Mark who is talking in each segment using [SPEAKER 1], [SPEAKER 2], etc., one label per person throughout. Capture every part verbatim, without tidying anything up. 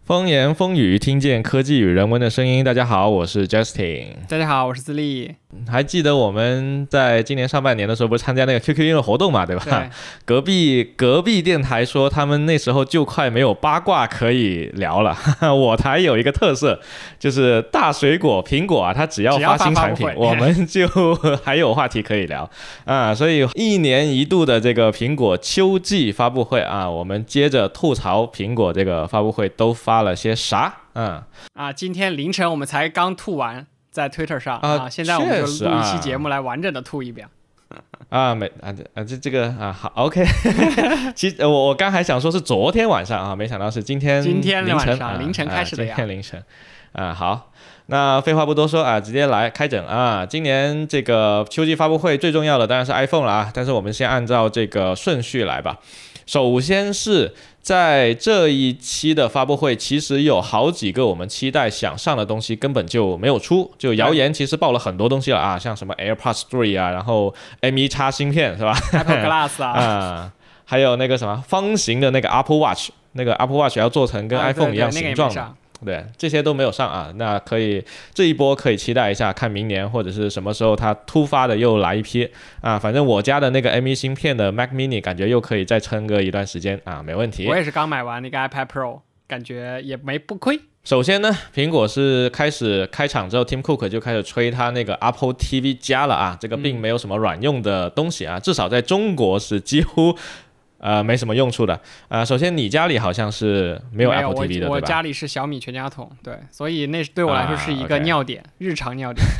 [SPEAKER 1] 风言风语，听见科技与人文的声音。大家好，我是 Justin。
[SPEAKER 2] 大家好，我是自立。
[SPEAKER 1] 还记得我们在今年上半年的时候，不是参加那个 Q Q 音乐活动嘛，对吧？
[SPEAKER 2] 对，
[SPEAKER 1] 隔壁隔壁电台说他们那时候就快没有八卦可以聊了。我台有一个特色，就是大水果苹果啊，它只要发新产品，我们就还有话题可以聊啊。所以一年一度的这个苹果秋季发布会啊，我们接着吐槽苹果这个发布会都发了些啥？嗯
[SPEAKER 2] 啊，今天凌晨我们才刚吐完。在 Twitter 上 啊, 啊，现在我们就录一期节目来完整的吐一遍。
[SPEAKER 1] 啊，没啊啊，这这个啊好 ，OK 其实我我刚还想说是昨天晚上啊，没想到是今天
[SPEAKER 2] 今天
[SPEAKER 1] 凌晨
[SPEAKER 2] 晚上、啊、凌晨开始的呀。
[SPEAKER 1] 啊、今天凌晨啊，好，那废话不多说啊，直接来开整啊。今年这个秋季发布会最重要的当然是 iPhone 了啊，但是我们先按照这个顺序来吧。首先是在这一期的发布会，其实有好几个我们期待想上的东西根本就没有出，就谣言其实爆了很多东西了啊，像什么 AirPods 三啊，然后 M 一 X 芯片是吧
[SPEAKER 2] Apple Glass 啊,
[SPEAKER 1] 啊，还有那个什么方形的那个 Apple Watch， 那个 Apple Watch 要做成跟 iPhone 一样形状的。啊对，这些都没有上啊，那可以这一波可以期待一下，看明年或者是什么时候它突发的又来一批啊。反正我家的那个 M 一 芯片的 Mac Mini 感觉又可以再撑个一段时间啊，没问题。
[SPEAKER 2] 我也是刚买完那个 iPad Pro， 感觉也没不亏。
[SPEAKER 1] 首先呢，苹果是开始开场之后 Tim Cook 就开始吹他那个 Apple T V 加了啊，这个并没有什么软用的东西啊，至少在中国是几乎呃，没什么用处的。呃，首先你家里好像是没有 Apple T V 的，对吧？
[SPEAKER 2] 我家里是小米全家桶，对，所以那对我来说是一个尿点，啊 okay. 日常尿点。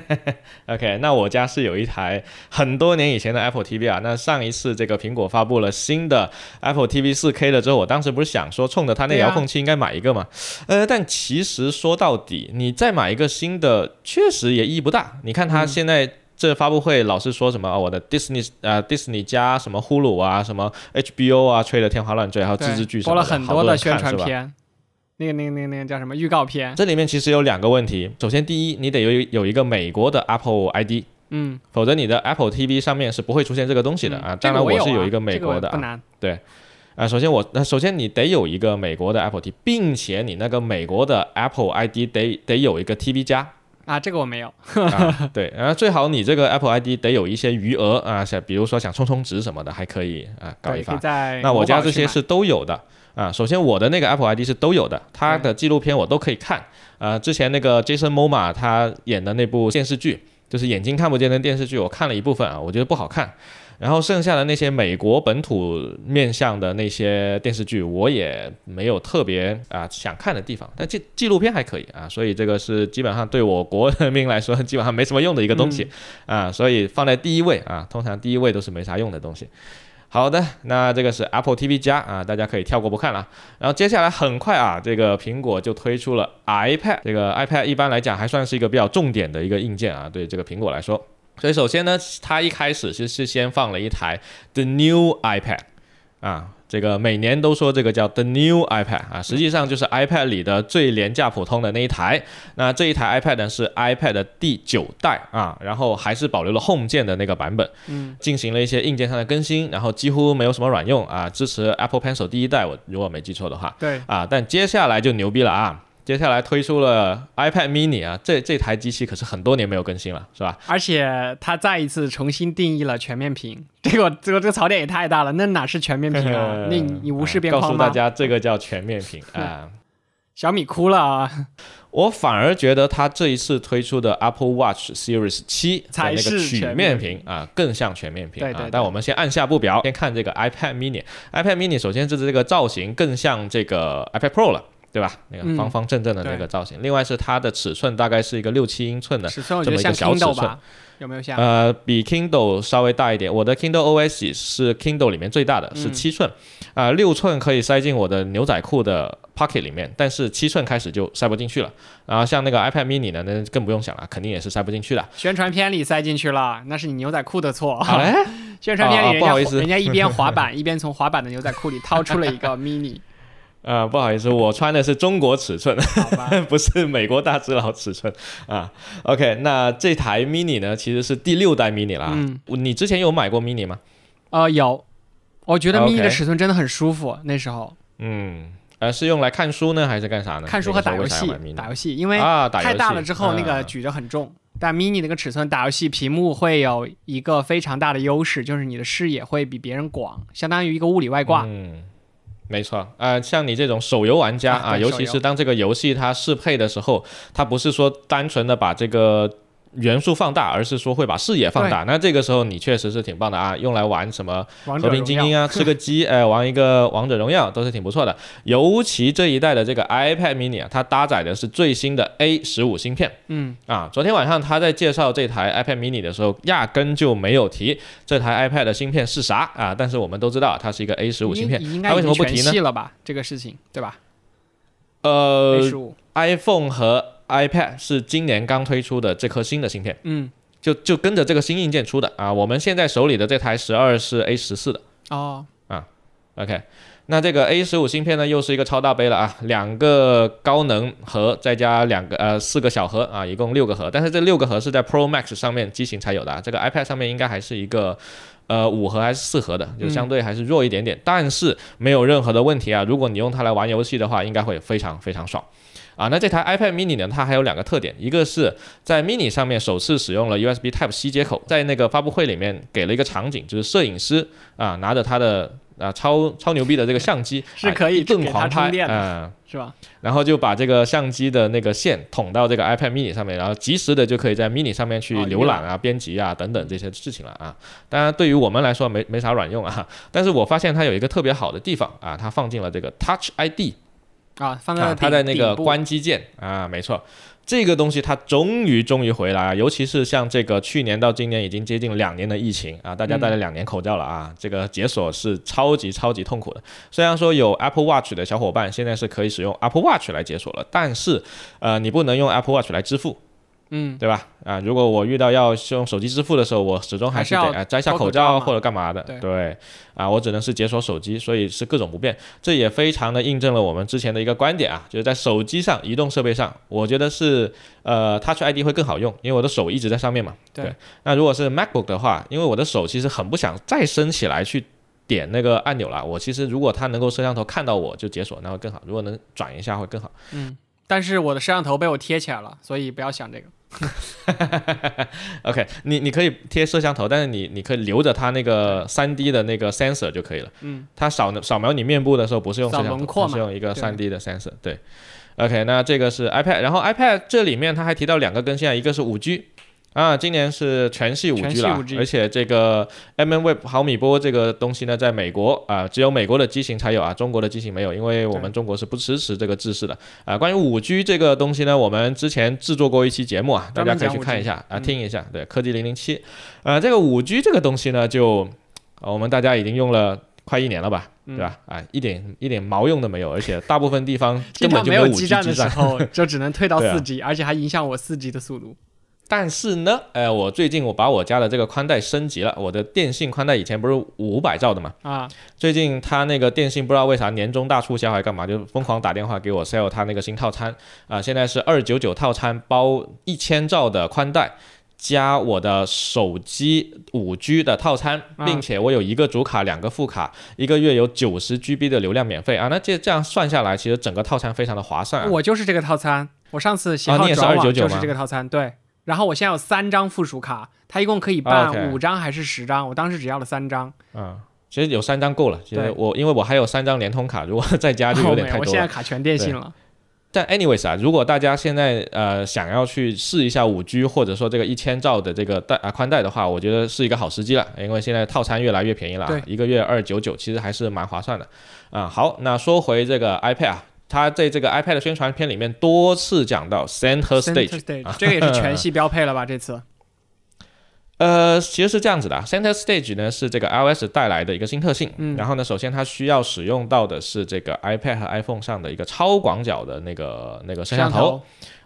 [SPEAKER 1] OK， 那我家是有一台很多年以前的 Apple T V 啊。那上一次这个苹果发布了新的 Apple T V 四 K 了之后，我当时不是想说冲着它那遥控器应该买一个嘛？啊、呃，但其实说到底，你再买一个新的，确实也意义不大。你看它现在、嗯。这发布会老是说什么、哦、我的 Disney 呃 Disney 加什么呼噜啊，什么 H B O 啊，吹得天花乱坠，还有自制剧什么的，
[SPEAKER 2] 播了很多的宣传
[SPEAKER 1] 片，
[SPEAKER 2] 那个那个那个那个叫什么预告片。
[SPEAKER 1] 这里面其实有两个问题，首先第一，你得有有一个美国的 Apple I D， 嗯，否则你的 Apple T V 上面是不会出现这个东西的、嗯、啊。当然我是有一个美国的、啊，
[SPEAKER 2] 这个、不难。
[SPEAKER 1] 对。啊，首先我，首先你得有一个美国的 Apple T V， 并且你那个美国的 Apple I D 得得有一个 T V 加。
[SPEAKER 2] 啊，这个我没有。
[SPEAKER 1] 啊、对，然后最好你这个 Apple I D 得有一些余额啊，像比如说想充充值什么的，还可以啊搞一发。那我家这些是都有的啊。首先我的那个 Apple I D 是都有的，它的纪录片我都可以看。啊，之前那个 Jason Momoa 他演的那部电视剧，就是眼睛看不见的电视剧，我看了一部分啊，我觉得不好看。然后剩下的那些美国本土面向的那些电视剧，我也没有特别啊想看的地方，但纪纪录片还可以啊，所以这个是基本上对我国人民来说基本上没什么用的一个东西、嗯、啊，所以放在第一位啊，通常第一位都是没啥用的东西。好的，那这个是 Apple T V 加啊，大家可以跳过不看了。然后接下来很快啊，这个苹果就推出了 iPad， 这个 iPad 一般来讲还算是一个比较重点的一个硬件啊，对这个苹果来说。所以首先呢，它一开始其实是先放了一台 The New iPad 啊，这个每年都说这个叫 The New iPad 啊，实际上就是 iPad 里的最廉价普通的那一台。那这一台 iPad 呢是 iPad 的第九代啊，然后还是保留了 Home 键的那个版本，嗯，进行了一些硬件上的更新，然后几乎没有什么软用啊，支持 Apple Pencil 第一代，我如果没记错的话，
[SPEAKER 2] 对
[SPEAKER 1] 啊，但接下来就牛逼了啊。接下来推出了 iPad mini 啊，这这台机器可是很多年没有更新了，是吧？
[SPEAKER 2] 而且它再一次重新定义了全面屏，这个这个这个槽点也太大了，那哪是全面屏啊？那你你无视边框吗？
[SPEAKER 1] 告诉大家，这个叫全面屏啊！
[SPEAKER 2] 小米哭了啊！
[SPEAKER 1] 我反而觉得它这一次推出的 Apple Watch Series 七
[SPEAKER 2] 才是
[SPEAKER 1] 曲面屏啊，更像全面屏。
[SPEAKER 2] 对对对
[SPEAKER 1] 啊。但我们先按下不表，先看这个 iPad mini。iPad mini 首先是这个造型更像这个 iPad Pro 了。对吧？那个方方正正的那个造型、嗯、另外是它的尺寸大概是一个六七英寸的这么一个小尺寸，
[SPEAKER 2] 有没有像？
[SPEAKER 1] 呃，比 Kindle 稍微大一点。我的 Kindle O S 是 Kindle 里面最大的，是七寸，啊、呃，六寸可以塞进我的牛仔裤的 pocket 里面，但是七寸开始就塞不进去了。然后像那个 iPad mini 呢，那更不用想了，肯定也是塞不进去的。
[SPEAKER 2] 宣传片里塞进去了，那是你牛仔裤的错。
[SPEAKER 1] 好嘞，
[SPEAKER 2] 宣传片里人家、
[SPEAKER 1] 啊、不好意思，
[SPEAKER 2] 人家一边滑板一边从滑板的牛仔裤里掏出了一个 mini。
[SPEAKER 1] 呃，不好意思，我穿的是中国尺寸，不是美国大只佬尺寸啊。OK， 那这台 mini 呢，其实是第六代 mini 啦。嗯，你之前有买过 mini 吗？
[SPEAKER 2] 呃，有，我觉得 mini 的尺寸真的很舒服，那时候。
[SPEAKER 1] 嗯， 呃，是用来看书呢，还是干啥呢？
[SPEAKER 2] 看书和打游戏，打游戏，因为太大了之后那个举着很重。啊、但 mini 那个尺寸打游戏，屏幕会有一个非常大的优势，就是你的视野会比别人广，相当于一个物理外挂。
[SPEAKER 1] 嗯，没错。呃，像你这种手游玩家啊，啊尤其是当这个游戏它适配的时候，它不是说单纯的把这个元素放大，而是说会把视野放大，那这个时候你确实是挺棒的啊，用来玩什么和平精英啊，吃个鸡，哎，玩一个王者荣耀都是挺不错的。尤其这一代的这个 iPad mini 啊，它搭载的是最新的 A 十五 芯片。
[SPEAKER 2] 嗯
[SPEAKER 1] 啊，昨天晚上他在介绍这台 iPad mini 的时候，压根就没有提这台 iPad 的芯片是啥啊，但是我们都知道它是一个 A 十五 芯片，它为什么不提呢？
[SPEAKER 2] 应该已经全系了吧，这个事情对吧？
[SPEAKER 1] 呃
[SPEAKER 2] A 十五
[SPEAKER 1] iPhone 和iPad 是今年刚推出的这颗新的芯片，
[SPEAKER 2] 嗯，
[SPEAKER 1] 就就跟着这个新硬件出的啊。我们现在手里的这台十二是 A 十四 的
[SPEAKER 2] 哦
[SPEAKER 1] 啊。OK， 那这个 A 十五 芯片呢，又是一个超大杯了啊，两个高能核再加两个呃四个小核啊，一共六个核。但是这六个核是在 Pro Max 上面机型才有的啊，这个 iPad 上面应该还是一个呃五核还是四核的，就相对还是弱一点点，嗯、但是没有任何的问题啊。如果你用它来玩游戏的话，应该会非常非常爽。啊，那这台 iPad mini 呢，它还有两个特点，一个是在 mini 上面首次使用了 U S B Type C 接口，在那个发布会里面给了一个场景，就是摄影师啊拿着他的啊超超牛逼的这个相机，
[SPEAKER 2] 是可以
[SPEAKER 1] 一顿狂拍，
[SPEAKER 2] 嗯、呃，是吧？
[SPEAKER 1] 然后就把这个相机的那个线捅到这个 iPad mini 上面，然后及时的就可以在 mini 上面去浏览啊、哦、编辑啊等等这些事情了啊。当然，对于我们来说没没啥卵用啊，但是我发现它有一个特别好的地方啊，它放进了这个 Touch I D。
[SPEAKER 2] 啊，放在、
[SPEAKER 1] 啊、它的那个关机键啊，没错，这个东西它终于终于回来了，尤其是像这个去年到今年已经接近两年的疫情啊，大家戴了两年口罩了啊，嗯、这个解锁是超级超级痛苦的。虽然说有 Apple Watch 的小伙伴现在是可以使用 Apple Watch 来解锁了，但是呃，你不能用 Apple Watch 来支付。
[SPEAKER 2] 嗯，
[SPEAKER 1] 对吧？啊，如果我遇到要用手机支付的时候，我始终还是得啊摘下口罩或者干嘛的。
[SPEAKER 2] 对，
[SPEAKER 1] 对啊，我只能是解锁手机，所以是各种不便。这也非常的印证了我们之前的一个观点啊，就是在手机上、移动设备上，我觉得是呃 Touch I D 会更好用，因为我的手一直在上面嘛。
[SPEAKER 2] 对。
[SPEAKER 1] 对，那如果是 MacBook 的话，因为我的手其实很不想再伸起来去点那个按钮了。我其实如果它能够摄像头看到我就解锁，那会更好。如果能转一下会更好。
[SPEAKER 2] 嗯，但是我的摄像头被我贴起来了，所以不要想这个。
[SPEAKER 1] OK， 你你可以贴摄像头，但是你你可以留着它那个 三 D 的那个 sensor 就可以了。
[SPEAKER 2] 嗯，
[SPEAKER 1] 它扫扫描你面部的时候不是用摄像头，是用一个 三 D 的 sensor。对。OK， 那这个是 iPad， 然后 iPad 这里面它还提到两个更新啊，一个是 五 G。啊，今年是全系 五 G 了，而且这个 M M Wave 毫米波这个东西呢，在美国啊，只有美国的机型才有啊，中国的机型没有，因为我们中国是不支持这个制式的啊。关于 五 G 这个东西呢，我们之前制作过一期节目啊，大家可以去看一下啊，听一下，对，科技零零七，呃，这个 五 G 这个东西呢，就、啊、我们大家已经用了快一年了吧，对吧？啊，一点一点毛用都没有，而且大部分地方根本就没有 五 G 基站
[SPEAKER 2] 的时候，就只能退到 四 G，、啊、而且还影响我 四 G 的速度。
[SPEAKER 1] 但是呢，呃，我最近我把我家的这个宽带升级了，我的电信宽带以前不是五百兆的嘛，
[SPEAKER 2] 啊，
[SPEAKER 1] 最近他那个电信不知道为啥年终大促销还干嘛，就疯狂打电话给我 sell 他那个新套餐啊，现在是二九九套餐包一千兆的宽带。加我的手机 五 G 的套餐，并且我有一个主卡两个副卡，一个月有九十 G B 的流量免费啊，那这这样算下来其实整个套餐非常的划算、啊、
[SPEAKER 2] 我就是这个套餐，我上次携号转网就是这个套餐、啊、对，然后我现在有三张附属卡，它一共可以办五张还是十张、okay. 我当时只要了三张。
[SPEAKER 1] 嗯，其实有三张够了，其实我因为我还有三张联通卡，如果再加就有点太多了、哦、
[SPEAKER 2] 我现在卡全电信了。
[SPEAKER 1] 但 anyways 啊，如果大家现在呃想要去试一下 五 G 或者说这个一千兆的这个带啊宽带的话，我觉得是一个好时机了，因为现在套餐越来越便宜了、啊，一个月二九九，其实还是蛮划算的啊。好，那说回这个 iPad 啊，它在这个 iPad 的宣传片里面多次讲到 Center Stage，,
[SPEAKER 2] Center Stage 这个也是全系标配了吧？这次。
[SPEAKER 1] 呃，其实是这样子的 ，Center Stage 呢是这个 iOS 带来的一个新特性。
[SPEAKER 2] 嗯、
[SPEAKER 1] 然后呢，首先它需要使用到的是这个 iPad 和 iPhone 上的一个超广角的那个那个摄像头。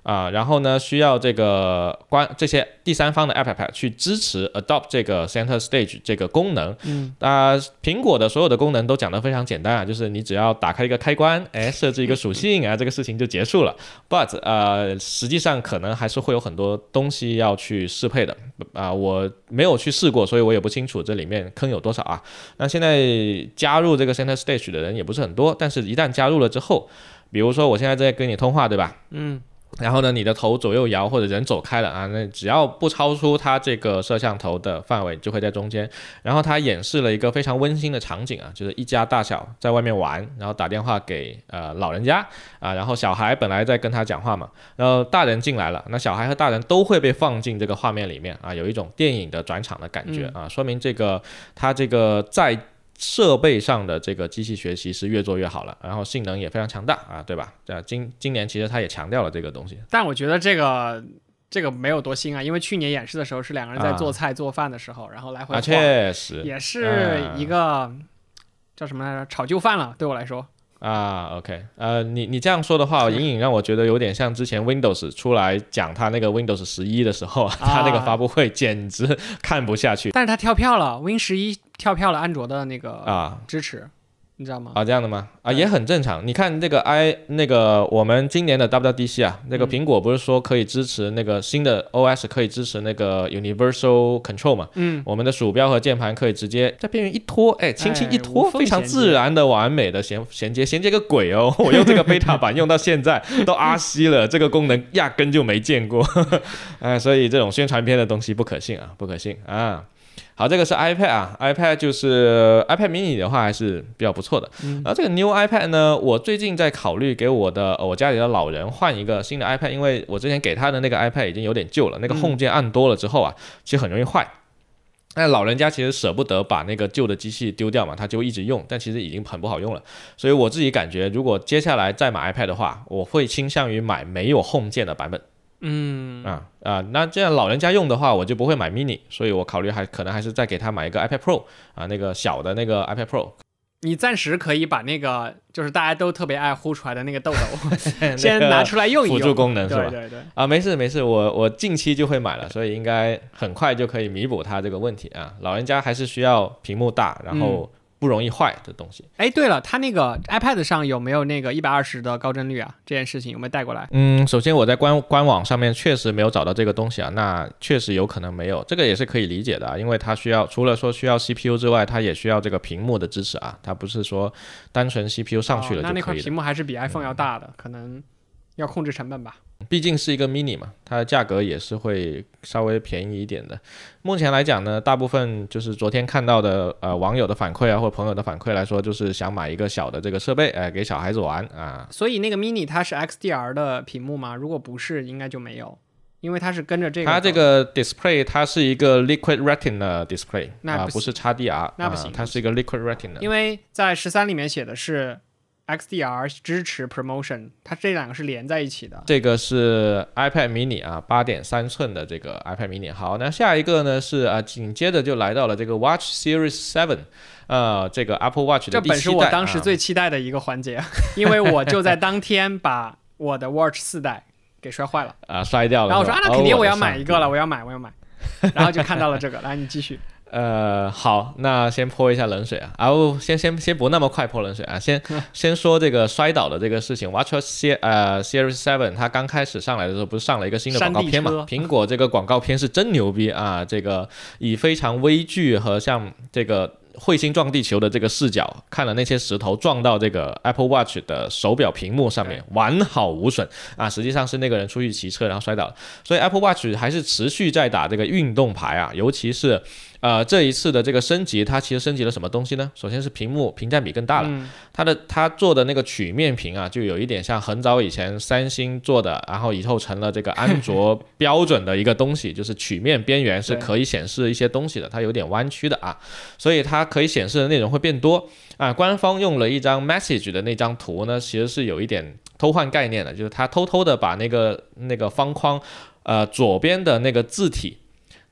[SPEAKER 1] 啊，然后呢，需要这个关这些第三方的 app 去支持 adopt 这个 center stage 这个功能。
[SPEAKER 2] 嗯，
[SPEAKER 1] 啊、呃，苹果的所有的功能都讲得非常简单啊，就是你只要打开一个开关，哎，设置一个属性啊，这个事情就结束了。But 呃，实际上可能还是会有很多东西要去适配的啊、呃，我没有去试过，所以我也不清楚这里面坑有多少啊。那现在加入这个 center stage 的人也不是很多，但是一旦加入了之后，比如说我现在在跟你通话，对吧？
[SPEAKER 2] 嗯。
[SPEAKER 1] 然后呢，你的头左右摇或者人走开了啊，那只要不超出它这个摄像头的范围，就会在中间。然后它演示了一个非常温馨的场景啊，就是一家大小在外面玩，然后打电话给呃老人家啊，然后小孩本来在跟他讲话嘛，然后大人进来了，那小孩和大人都会被放进这个画面里面啊，有一种电影的转场的感觉啊，说明这个它这个在设备上的这个机器学习是越做越好了，然后性能也非常强大啊，对吧？今今年其实它也强调了这个东西，
[SPEAKER 2] 但我觉得这个这个没有多新啊，因为去年演示的时候是两个人在做菜、啊、做饭的时候，然后来回晃，
[SPEAKER 1] 啊，确实
[SPEAKER 2] 也是一个、啊、叫什么来着，炒旧饭了，对我来说。
[SPEAKER 1] 啊 ，OK， 呃，你你这样说的话，隐隐让我觉得有点像之前 Windows 出来讲他那个 Windows 十一的时候，啊、他那个发布会简直看不下去。
[SPEAKER 2] 但是他跳票了 ，Win 十一跳票了安卓的那个啊支持。啊你知道吗？
[SPEAKER 1] 啊，这样的吗？啊，也很正常。你看那个 i 那个我们今年的 W W D C 啊，那个苹果不是说可以支持那个新的 O S 可以支持那个 Universal Control 嘛？
[SPEAKER 2] 嗯，
[SPEAKER 1] 我们的鼠标和键盘可以直接在边缘一拖，哎，轻轻一拖，非常自然的、完美的衔衔接，衔接个鬼哦！我用这个 beta 版用到现在都 R C 了，这个功能压根就没见过，哎，所以这种宣传片的东西不可信啊，不可信啊。好，这个是 iPad 啊 ，iPad 就是 iPad mini 的话还是比较不错的。
[SPEAKER 2] 嗯、
[SPEAKER 1] 然后这个 New iPad 呢，我最近在考虑给我的、呃、我家里的老人换一个新的 iPad， 因为我之前给他的那个 iPad 已经有点旧了，那个 Home 键按多了之后啊，嗯、其实很容易坏。那老人家其实舍不得把那个旧的机器丢掉嘛，他就一直用，但其实已经很不好用了。所以我自己感觉，如果接下来再买 iPad 的话，我会倾向于买没有 Home 键的版本。
[SPEAKER 2] 嗯
[SPEAKER 1] 啊啊，那这样老人家用的话，我就不会买 mini， 所以我考虑还可能还是再给他买一个 iPad Pro 啊，那个小的那个 iPad Pro。
[SPEAKER 2] 你暂时可以把那个就是大家都特别爱呼出来的那个豆豆先拿出来用一用，
[SPEAKER 1] 辅助功能是吧？
[SPEAKER 2] 对对对。
[SPEAKER 1] 啊，没事没事，我我近期就会买了，所以应该很快就可以弥补它这个问题啊。老人家还是需要屏幕大，然后、嗯。不容易坏的东西。
[SPEAKER 2] 哎，对了，它那个 iPad 上有没有那个一百二十的高帧率啊？这件事情有没有带过来？
[SPEAKER 1] 嗯，首先我在官官网上面确实没有找到这个东西啊，那确实有可能没有，这个也是可以理解的啊，因为它需要除了说需要 C P U 之外，它也需要这个屏幕的支持啊，它不是说单纯 C P U 上去了就可以的。哦，
[SPEAKER 2] 那那块屏幕还是比 iPhone 要大的，嗯、可能要控制成本吧。
[SPEAKER 1] 毕竟是一个 mini 嘛，它的价格也是会稍微便宜一点的。目前来讲呢，大部分就是昨天看到的呃网友的反馈啊，或者朋友的反馈来说，就是想买一个小的这个设备，哎、呃，给小孩子玩啊。
[SPEAKER 2] 所以那个 mini 它是 X D R 的屏幕吗？如果不是，应该就没有，因为它是跟着这个。
[SPEAKER 1] 它这个 display 它是一个 Liquid Retina display，
[SPEAKER 2] 那不、
[SPEAKER 1] 呃、不是 X D R，
[SPEAKER 2] 那不行、
[SPEAKER 1] 呃，它是一个 Liquid Retina。
[SPEAKER 2] 因为在十三里面写的是。X D R 支持 Promotion， 它这两个是连在一起的。
[SPEAKER 1] 这个是 iPad mini 啊， 八点三寸的这个 iPad mini。好，那下一个呢是啊，紧接着就来到了这个 Watch Series 七，呃，这个 Apple Watch 的第七代。
[SPEAKER 2] 这本是我当时最期待的一个环节，啊、因为我就在当天把我的 Watch 四代给摔坏了
[SPEAKER 1] 啊，摔掉了。
[SPEAKER 2] 然后我说啊，那肯定我要买一个了，我要买，我要买。然后就看到了这个，来你继续。
[SPEAKER 1] 呃，好，那先泼一下冷水啊，啊不，先先先不那么快泼冷水啊，先先说这个摔倒的这个事情。Watch 呃 Series 七，它刚开始上来的时候，不是上了一个新的广告片嘛？苹果这个广告片是真牛逼啊，这个以非常微距和像这个彗星撞地球的这个视角，看了那些石头撞到这个 Apple Watch 的手表屏幕上面，完好无损啊！实际上是那个人出去骑车然后摔倒了，所以 Apple Watch 还是持续在打这个运动牌啊，尤其是。呃，这一次的这个升级，它其实升级了什么东西呢？首先是屏幕屏占比更大了，
[SPEAKER 2] 嗯、
[SPEAKER 1] 它的它做的那个曲面屏啊，就有一点像很早以前三星做的，然后以后成了这个安卓标准的一个东西，就是曲面边缘是可以显示一些东西的，它有点弯曲的啊，所以它可以显示的内容会变多啊。官方用了一张 message 的那张图呢，其实是有一点偷换概念的，就是它偷偷的把那个那个方框，呃，左边的那个字体。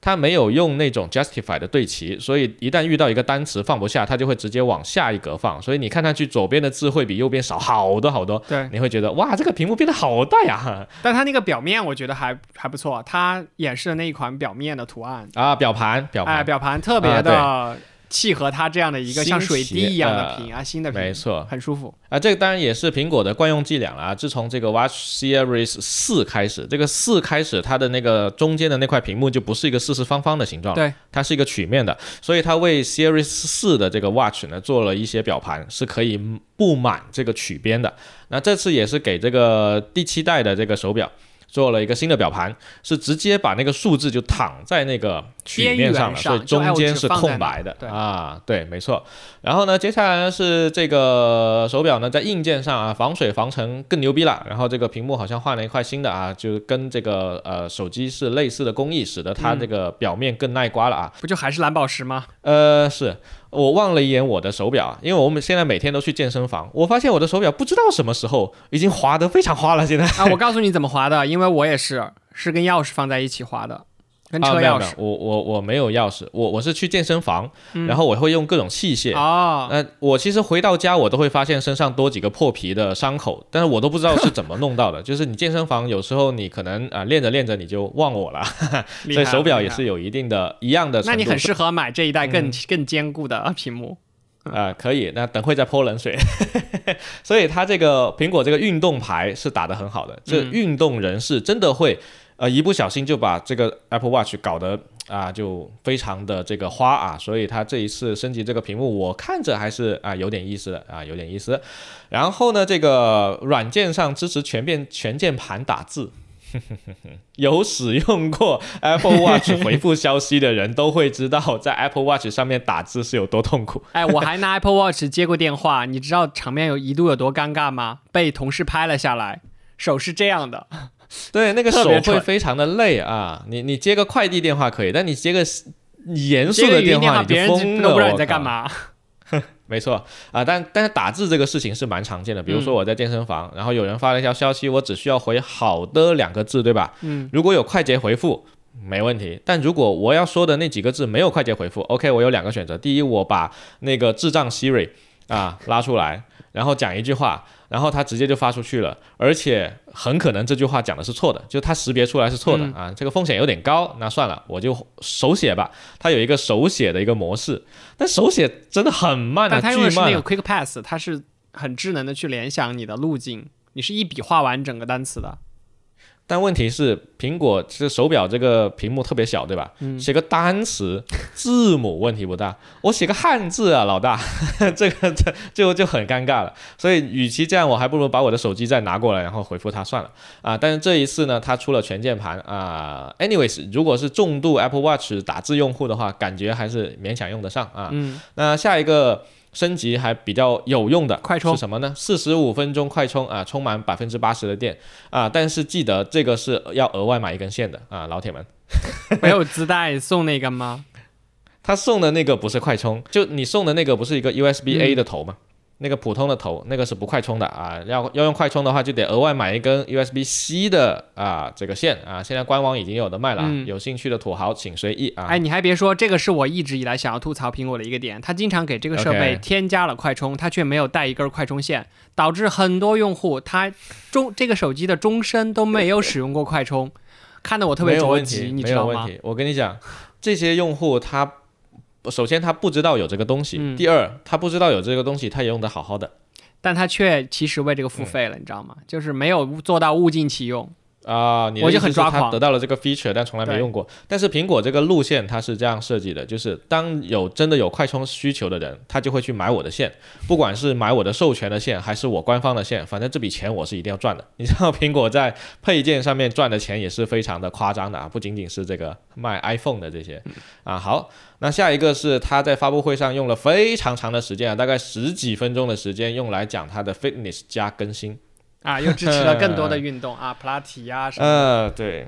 [SPEAKER 1] 它没有用那种 justify 的对齐，所以一旦遇到一个单词放不下，它就会直接往下一格放，所以你看上去左边的字会比右边少好多好多。
[SPEAKER 2] 对，
[SPEAKER 1] 你会觉得哇，这个屏幕变得好大呀。
[SPEAKER 2] 但它那个表面我觉得还还不错，它演示的那一款表面的图案
[SPEAKER 1] 啊，表盘表盘，
[SPEAKER 2] 哎，表盘特别的。啊契合它这样的一个像水滴一样的屏、呃、啊，新的屏，
[SPEAKER 1] 没错，
[SPEAKER 2] 很舒服
[SPEAKER 1] 啊。这个当然也是苹果的惯用伎俩了啊。自从这个 Watch Series 四开始，这个四开始，它的那个中间的那块屏幕就不是一个四四方方的形状，
[SPEAKER 2] 对，
[SPEAKER 1] 它是一个曲面的，所以它为 Series 四的这个 Watch 呢做了一些表盘，是可以布满这个曲边的。那这次也是给这个第七代的这个手表做了一个新的表盘，是直接把那个数字就躺在那个曲面上了，所以中间是空白的啊，对，没错。然后呢，接下来呢是这个手表呢在硬件上啊，防水防尘更牛逼了。然后这个屏幕好像换了一块新的啊，就跟这个呃手机是类似的工艺，使得它这个表面更耐刮了啊。
[SPEAKER 2] 嗯、不就还是蓝宝石吗？
[SPEAKER 1] 呃，是。我望了一眼我的手表，因为我们现在每天都去健身房，我发现我的手表不知道什么时候已经滑得非常花了。现在
[SPEAKER 2] 啊，我告诉你怎么滑的，因为我也是是跟钥匙放在一起滑的，跟车钥匙。啊、
[SPEAKER 1] 没有没有我我我没有钥匙，我我是去健身房，嗯、然后我会用各种器械。
[SPEAKER 2] 哦，
[SPEAKER 1] 那、呃、我其实回到家我都会发现身上多几个破皮的伤口，但是我都不知道是怎么弄到的。就是你健身房有时候你可能啊、呃、练着练着你就忘我了，所以手表也是有一定的一样的程度。
[SPEAKER 2] 那你很适合买这一代更、嗯、更坚固的屏幕。
[SPEAKER 1] 啊、呃，可以，那等会再泼冷水。所以它这个苹果这个运动牌是打得很好的，这运动人士真的会呃一不小心就把这个 Apple Watch 搞得啊、呃、就非常的这个花啊，所以它这一次升级这个屏幕，我看着还是啊、呃、有点意思的啊、呃、有点意思。然后呢，这个软件上支持全面全键盘打字。有使用过 Apple Watch 回复消息的人都会知道，在 Apple Watch 上面打字是有多痛苦。
[SPEAKER 2] 哎，我还拿 Apple Watch 接过电话，你知道场面有一度有多尴尬吗？被同事拍了下来，手是这样的。
[SPEAKER 1] 对，那个手会非常的累啊。你你接个快递电话可以，但你接个严肃的电话你就疯了，
[SPEAKER 2] 都不知道你在干嘛。
[SPEAKER 1] 没错啊，但但是打字这个事情是蛮常见的。比如说我在健身房，嗯、然后有人发了一条消息，我只需要回好的两个字，对吧？
[SPEAKER 2] 嗯。
[SPEAKER 1] 如果有快捷回复，没问题。但如果我要说的那几个字没有快捷回复 ，OK， 我有两个选择。第一，我把那个智障 Siri 啊拉出来，然后讲一句话，然后它直接就发出去了，而且很可能这句话讲的是错的，就它识别出来是错的、嗯、啊，这个风险有点高。那算了，我就手写吧。它有一个手写的一个模式。但手写真的很慢啊，
[SPEAKER 2] 但它用的是那个 Quick
[SPEAKER 1] 巨慢啊。
[SPEAKER 2] Pass， 它是很智能的去联想你的路径，你是一笔画完整个单词的。
[SPEAKER 1] 但问题是，苹果这手表这个屏幕特别小，对吧？嗯、写个单词字母问题不大，我写个汉字啊，老大，这个这就就很尴尬了。所以，与其这样，我还不如把我的手机再拿过来，然后回复它算了啊。但是这一次呢，它出了全键盘啊。anyways， 如果是重度 Apple Watch 打字用户的话，感觉还是勉强用得上啊。
[SPEAKER 2] 嗯、
[SPEAKER 1] 那下一个升级还比较有用的
[SPEAKER 2] 快充
[SPEAKER 1] 是什么呢？四十五分钟快充啊，充满百分之八十的电啊，但是记得这个是要额外买一根线的啊，老铁们。
[SPEAKER 2] 没有自带送那个吗？
[SPEAKER 1] 他送的那个不是快充，就你送的那个不是一个 U S B A 的头吗？嗯、那个普通的头，那个是不快充的啊。要要用快充的话，就得额外买一根 U S B C 的啊这个线啊。现在官网已经有的卖了，嗯、有兴趣的土豪请随意啊。
[SPEAKER 2] 哎，你还别说，这个是我一直以来想要吐槽苹果的一个点，它经常给这个设备添加了快充，它却没有带一根快充线，导致很多用户他终这个手机的终身都没有使用过快充，看得我特别着急，你知道吗？
[SPEAKER 1] 没有问题，我跟你讲，这些用户他。首先他不知道有这个东西、
[SPEAKER 2] 嗯、
[SPEAKER 1] 第二他不知道有这个东西他也用得好好的，
[SPEAKER 2] 但他却其实为这个付费了、嗯、你知道吗？就是没有做到物尽其用
[SPEAKER 1] 啊、呃，你的意思是他得到了这个 feature 但从来没用过。但是苹果这个路线它是这样设计的，就是当有真的有快充需求的人，他就会去买我的线，不管是买我的授权的线还是我官方的线，反正这笔钱我是一定要赚的。你知道苹果在配件上面赚的钱也是非常的夸张的啊，不仅仅是这个卖 iPhone 的这些啊。好，那下一个是他在发布会上用了非常长的时间啊，大概十几分钟的时间用来讲他的 fitness 加更新
[SPEAKER 2] 啊，又支持了更多的运动啊，普拉提啊什么的。
[SPEAKER 1] 呃，对，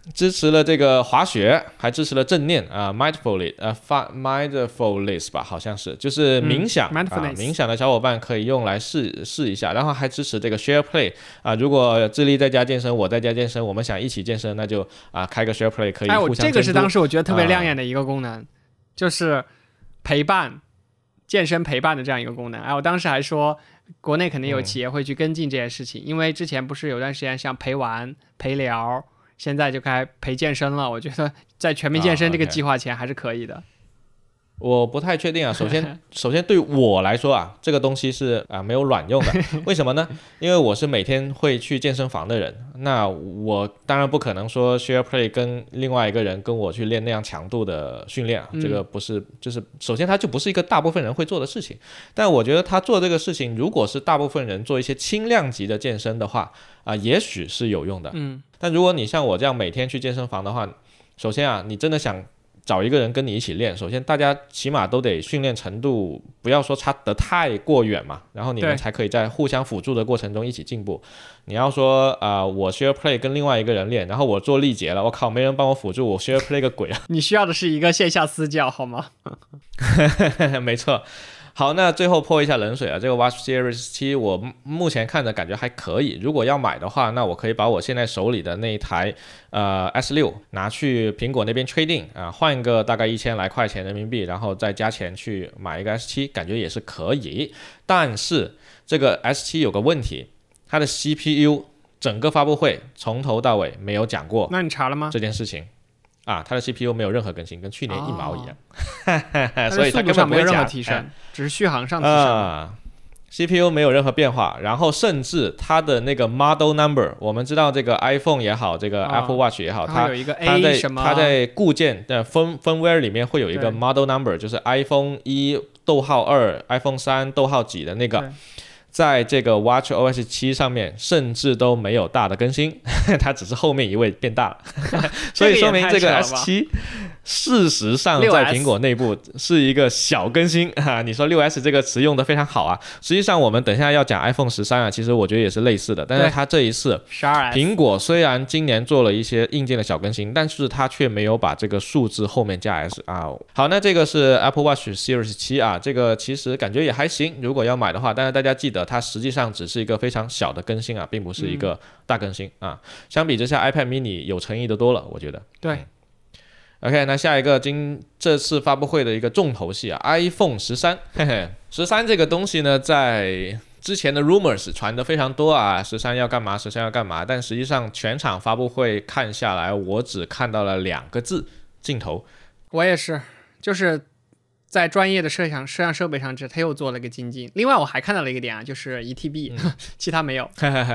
[SPEAKER 1] 支持了这个滑雪，还支持了正念啊 ，mindfulness 呃 mindfulness 吧，好像是，就是冥想、
[SPEAKER 2] 嗯、
[SPEAKER 1] 啊，冥想的小伙伴可以用来试试一下，然后还支持这个 share play 啊，如果智利在家健身，我在家健身，我们想一起健身，那就啊开个 share play 可以互相监督。
[SPEAKER 2] 哎，这个是当时我觉得特别亮眼的一个功能，啊、就是陪伴。健身陪伴的这样一个功能，哎，我当时还说，国内肯定有企业会去跟进这件事情，嗯、因为之前不是有段时间像陪玩、陪聊，现在就该陪健身了。我觉得在全民健身这个计划前还是可以的。啊 okay.
[SPEAKER 1] 我不太确定啊。首先，首先对我来说啊，这个东西是啊没有卵用的。为什么呢？因为我是每天会去健身房的人，那我当然不可能说 share play 跟另外一个人跟我去练那样强度的训练啊，这个不是，就是首先它就不是一个大部分人会做的事情。但我觉得他做这个事情，如果是大部分人做一些轻量级的健身的话啊，也许是有用的。
[SPEAKER 2] 嗯。
[SPEAKER 1] 但如果你像我这样每天去健身房的话，首先啊，你真的想找一个人跟你一起练，首先大家起码都得训练程度不要说差得太过远嘛，然后你们才可以在互相辅助的过程中一起进步。你要说啊、呃，我 share play 跟另外一个人练，然后我做力竭了，我靠，没人帮我辅助，我 share play 个鬼啊！
[SPEAKER 2] 你需要的是一个线下私教好吗？
[SPEAKER 1] 没错。好，那最后泼一下冷水啊，这个 Watch Series 七我目前看着感觉还可以，如果要买的话，那我可以把我现在手里的那一台呃 S 六 拿去苹果那边 trading 啊，换一个大概一千来块钱人民币，然后再加钱去买一个 S 七，感觉也是可以。但是这个 S 七 有个问题，它的 C P U 整个发布会从头到尾没有讲过，
[SPEAKER 2] 那你查了吗？
[SPEAKER 1] 这件事情啊，它的 C P U 没有任何更新，跟去年一毛一样，
[SPEAKER 2] 哦、
[SPEAKER 1] 所以它根本不会讲，
[SPEAKER 2] 没有任何提升，哎、只是续航上提升、
[SPEAKER 1] 呃、C P U 没有任何变化，然后甚至它的那个 model number， 我们知道这个 iPhone 也好，这个 Apple Watch 也好，
[SPEAKER 2] 哦、
[SPEAKER 1] 它
[SPEAKER 2] 有一个 A
[SPEAKER 1] 它在
[SPEAKER 2] 什么，
[SPEAKER 1] 它在固件的 firm firmware 里面会有一个 model number， 就是 iPhone 一逗号二 ，iPhone 三逗号几的那个。在这个 Watch O S 七上面甚至都没有大的更新，它只是后面一位变大了所以说明这个 S 七 事实上在苹果内部是一个小更新啊。你说 六 S 这个词用的非常好啊，实际上我们等一下要讲 iPhone 十三啊，其实我觉得也是类似的，但是它这一次苹果虽然今年做了一些硬件的小更新，但是它却没有把这个数字后面加 S 啊。好，那这个是 Apple Watch Series 七啊，这个其实感觉也还行，如果要买的话，但是大家记得它实际上只是一个非常小的更新啊，并不是一个大更新、嗯、啊。相比之下 iPad mini 有诚意的多了，我觉得。
[SPEAKER 2] 对、
[SPEAKER 1] 嗯、OK， 那下一个今这次发布会的一个重头戏啊 iPhone 十三，嘿嘿，十三这个东西呢，在之前的 rumors 传得非常多啊，十三要干嘛十三要干嘛，但实际上全场发布会看下来，我只看到了两个字，镜头。
[SPEAKER 2] 我也是，就是在专业的摄像摄像设备上，这它又做了个精进。另外我还看到了一个点啊，就是 E T B、嗯、其他没有。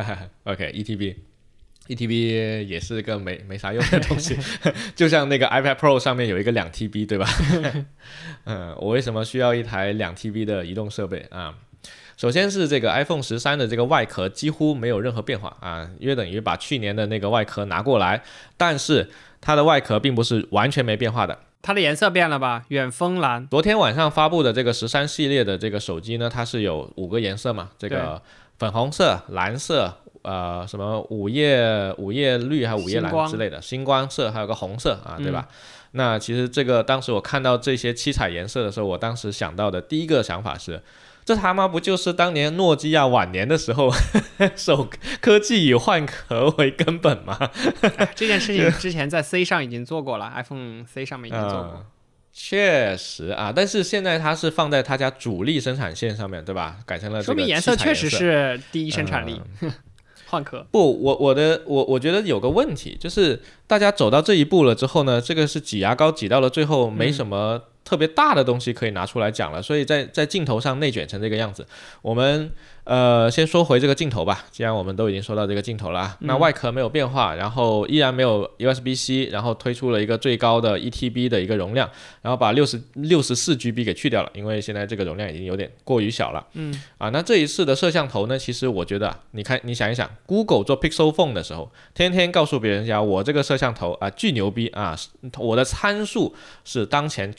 [SPEAKER 1] OK， E T B。E T B 也是个没没啥用的东西就像那个 iPad Pro 上面有一个 两 T B 对吧嗯，我为什么需要一台 两 T B 的移动设备啊？首先是这个 iPhone 十三的这个外壳几乎没有任何变化啊，约等于把去年的那个外壳拿过来，但是它的外壳并不是完全没变化的，
[SPEAKER 2] 它的颜色变了吧？远峰蓝。
[SPEAKER 1] 昨天晚上发布的这个十三系列的这个手机呢，它是有五个颜色嘛，这个粉红色、蓝色，呃，什么午夜午夜绿还有午夜蓝之类的，星光色，还有个红色啊，对吧？嗯、那其实这个当时我看到这些七彩颜色的时候，我当时想到的第一个想法是，这他妈不就是当年诺基亚晚年的时候手科技以换壳为根本吗
[SPEAKER 2] 哎、这件事情之前在 C 上已经做过了iPhone C 上面已经做过、嗯
[SPEAKER 1] 确实啊，但是现在它是放在他家主力生产线上面，对吧？改成了这个
[SPEAKER 2] 说明颜色确实是第一生产力。嗯、换壳
[SPEAKER 1] 不，我我的我我觉得有个问题，就是大家走到这一步了之后呢，这个是挤牙膏挤到了最后，没什么特别大的东西可以拿出来讲了，嗯、所以在在镜头上内卷成这个样子。我们呃先说回这个镜头吧，既然我们都已经说到这个镜头了，嗯、那外壳没有变化，然后依然没有 U S B C， 然后推出了一个最高的 E T B 的一个容量，然后把六十六十四 G B 给去掉了，因为现在这个容量已经有点过于小了。
[SPEAKER 2] 嗯
[SPEAKER 1] 啊，那这一次的摄像头呢，其实我觉得，你看你想一想 ，Google 做 Pixel Phone 的时候，天天告诉别人家我这个摄像头啊巨牛逼啊，我的参数是当前全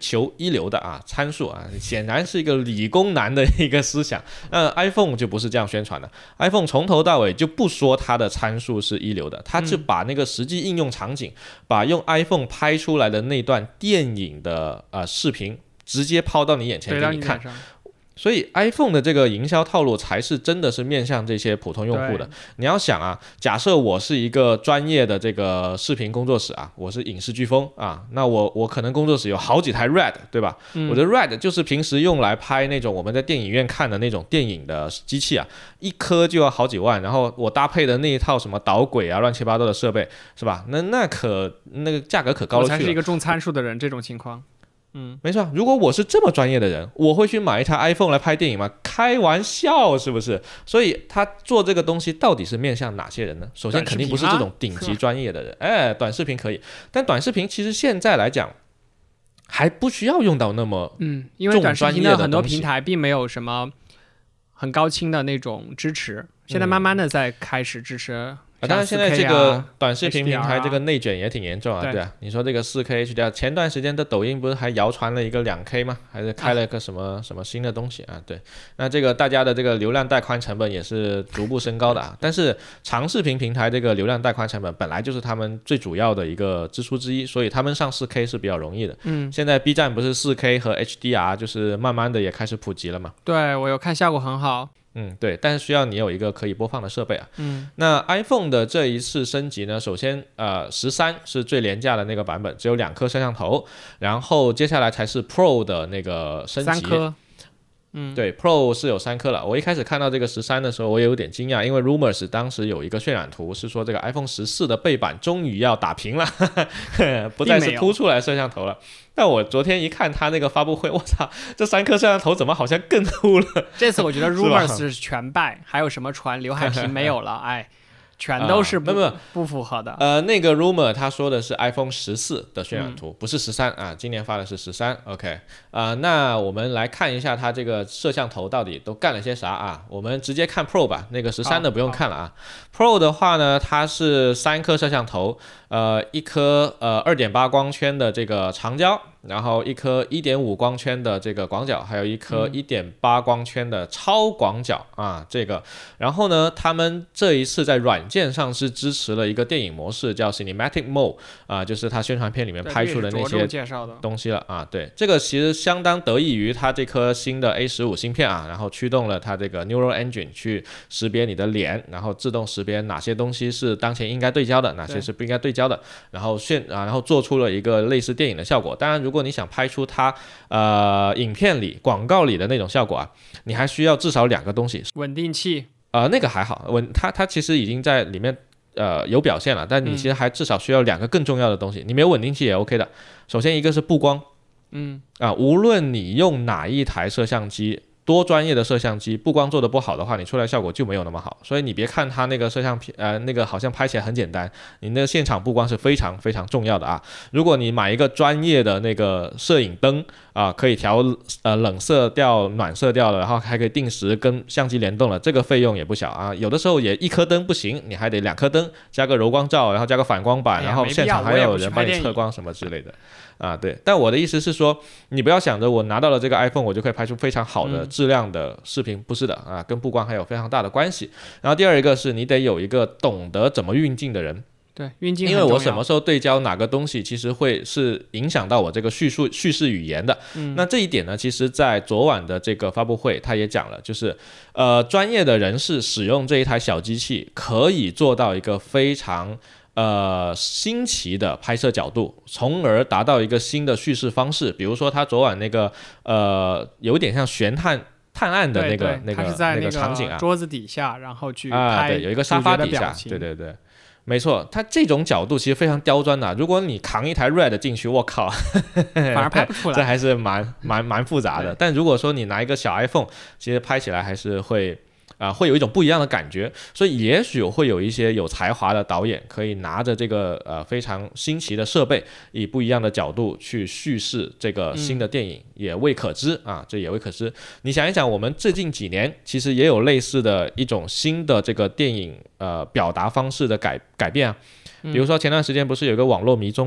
[SPEAKER 1] 求一流的啊参数啊，显然是一个理工男的一个思想。那 iPhone 就不是这样宣传的 ，iPhone 从头到尾就不说它的参数是一流的，它就把那个实际应用场景，嗯、把用 iPhone 拍出来的那段电影的呃视频直接抛到你眼前给你看。所以 iPhone 的这个营销套路才是真的是面向这些普通用户的。你要想啊，假设我是一个专业的这个视频工作室啊，我是影视飓风啊，那我我可能工作室有好几台 Red， 对吧？嗯、我的 Red 就是平时用来拍那种我们在电影院看的那种电影的机器啊，一颗就要好几万，然后我搭配的那一套什么导轨啊、乱七八糟的设备，是吧？那那可那个价格可高了去了。
[SPEAKER 2] 我才是一个重参数的人，这种情况。
[SPEAKER 1] 嗯，没错。如果我是这么专业的人，我会去买一台 iPhone 来拍电影吗？开玩笑，是不是？所以他做这个东西到底是面向哪些人呢？首先肯定不是这种顶级专业的人，哎，短视频可以，但短视频其实现在来讲还不需要用到那么
[SPEAKER 2] 嗯，因为短视频的很多平台并没有什么很高清的那种支持，现在慢慢的在开始支持。嗯
[SPEAKER 1] 啊，当然现在这个短视频平台这个内卷也挺严重啊，对啊，你说这个 四 K H D R， 前段时间的抖音不是还谣传了一个 两 K 吗？还是开了个什么、啊、什么新的东西啊？对，那这个大家的这个流量带宽成本也是逐步升高的啊。但是长视频平台这个流量带宽成本本来就是他们最主要的一个支出之一，所以他们上 四 K 是比较容易的。嗯，现在 B 站不是 四 K 和 H D R 就是慢慢的也开始普及了嘛？
[SPEAKER 2] 对，我有看效果很好。
[SPEAKER 1] 嗯，对，但是需要你有一个可以播放的设备啊。嗯，那 iPhone 的这一次升级呢，首先呃十三是最廉价的那个版本，只有两颗摄像头，然后接下来才是 Pro 的那个升级。
[SPEAKER 2] 三颗。嗯，
[SPEAKER 1] 对 ，Pro 是有三颗了。我一开始看到这个十三的时候，我也有点惊讶，因为 Rumors 当时有一个渲染图是说这个 iPhone 十四的背板终于要打平了，不再是凸出来摄像头了。但我昨天一看他那个发布会，我操，这三颗摄像头怎么好像更凸了？
[SPEAKER 2] 这次我觉得 Rumors 是全败，还有什么传刘海屏没有了，哎。全都是不、呃、不符合的。
[SPEAKER 1] 呃，那个 rumor 他说的是 iPhone 十四的渲染图，嗯、不是十三啊。今年发的是十三 ，OK 啊、呃。那我们来看一下它这个摄像头到底都干了些啥啊？我们直接看 Pro 吧，那个十三的不用看了啊。Pro 的话呢，它是三颗摄像头，呃，一颗呃 二点八 光圈的这个长焦。然后一颗 一点五 光圈的这个广角，还有一颗 一点八 光圈的超广角、嗯、啊，这个。然后呢，他们这一次在软件上是支持了一个电影模式，叫 Cinematic Mode 啊，就是他宣传片里面拍出的那些东西了啊。对，这个其实相当得益于它这颗新的 A 十五 芯片啊，然后驱动了它这个 Neural Engine 去识别你的脸，然后自动识别哪些东西是当前应该对焦的，哪些是不应该对焦的，然后炫啊，然后做出了一个类似电影的效果。当然，如果你想拍出它呃影片里广告里的那种效果啊，你还需要至少两个东西。
[SPEAKER 2] 稳定器
[SPEAKER 1] 呃那个还好，稳它它其实已经在里面呃有表现了，但你其实还至少需要两个更重要的东西。嗯、你没有稳定器也 OK 的。首先一个是布光，嗯啊，无论你用哪一台摄像机。多专业的摄像机，布光做的不好的话，你出来效果就没有那么好。所以你别看它那个摄像片，呃，那个好像拍起来很简单，你那个现场布光是非常非常重要的啊。如果你买一个专业的那个摄影灯啊，可以调呃冷色调、暖色调的，然后还可以定时跟相机联动了，这个费用也不小啊。有的时候也一颗灯不行，你还得两颗灯，加个柔光罩，然后加个反光板，
[SPEAKER 2] 哎、
[SPEAKER 1] 然后现场还有人帮你测光什么之类的。啊，对，但我的意思是说，你不要想着我拿到了这个 iPhone， 我就可以拍出非常好的质量的视频，嗯、不是的啊，跟布光还有非常大的关系。然后第二一个是你得有一个懂得怎么运镜的人。
[SPEAKER 2] 对，运镜
[SPEAKER 1] 因为我什么时候对焦哪个东西，其实会是影响到我这个叙述叙事语言的。嗯、那这一点呢，其实在昨晚的这个发布会，他也讲了，就是呃，专业的人士使用这一台小机器，可以做到一个非常。呃，新奇的拍摄角度，从而达到一个新的叙事方式。比如说，他昨晚那个呃，有点像悬探探案的那个那个那个场景啊，
[SPEAKER 2] 桌子底下，然后去拍
[SPEAKER 1] 啊，对，有一个沙发底下，对对对，没错，他这种角度其实非常刁钻的、啊。如果你扛一台 Red 进去，我靠，
[SPEAKER 2] 反而拍不出来，
[SPEAKER 1] 这还是蛮蛮蛮复杂的。但如果说你拿一个小 iPhone， 其实拍起来还是会。啊、呃，会有一种不一样的感觉，所以也许会有一些有才华的导演可以拿着这个呃非常新奇的设备，以不一样的角度去叙事这个新的电影，嗯、也未可知啊，这也未可知。你想一想，我们最近几年其实也有类似的一种新的这个电影呃表达方式的改改变啊，比如说前段时间不是有一个网络迷踪吗？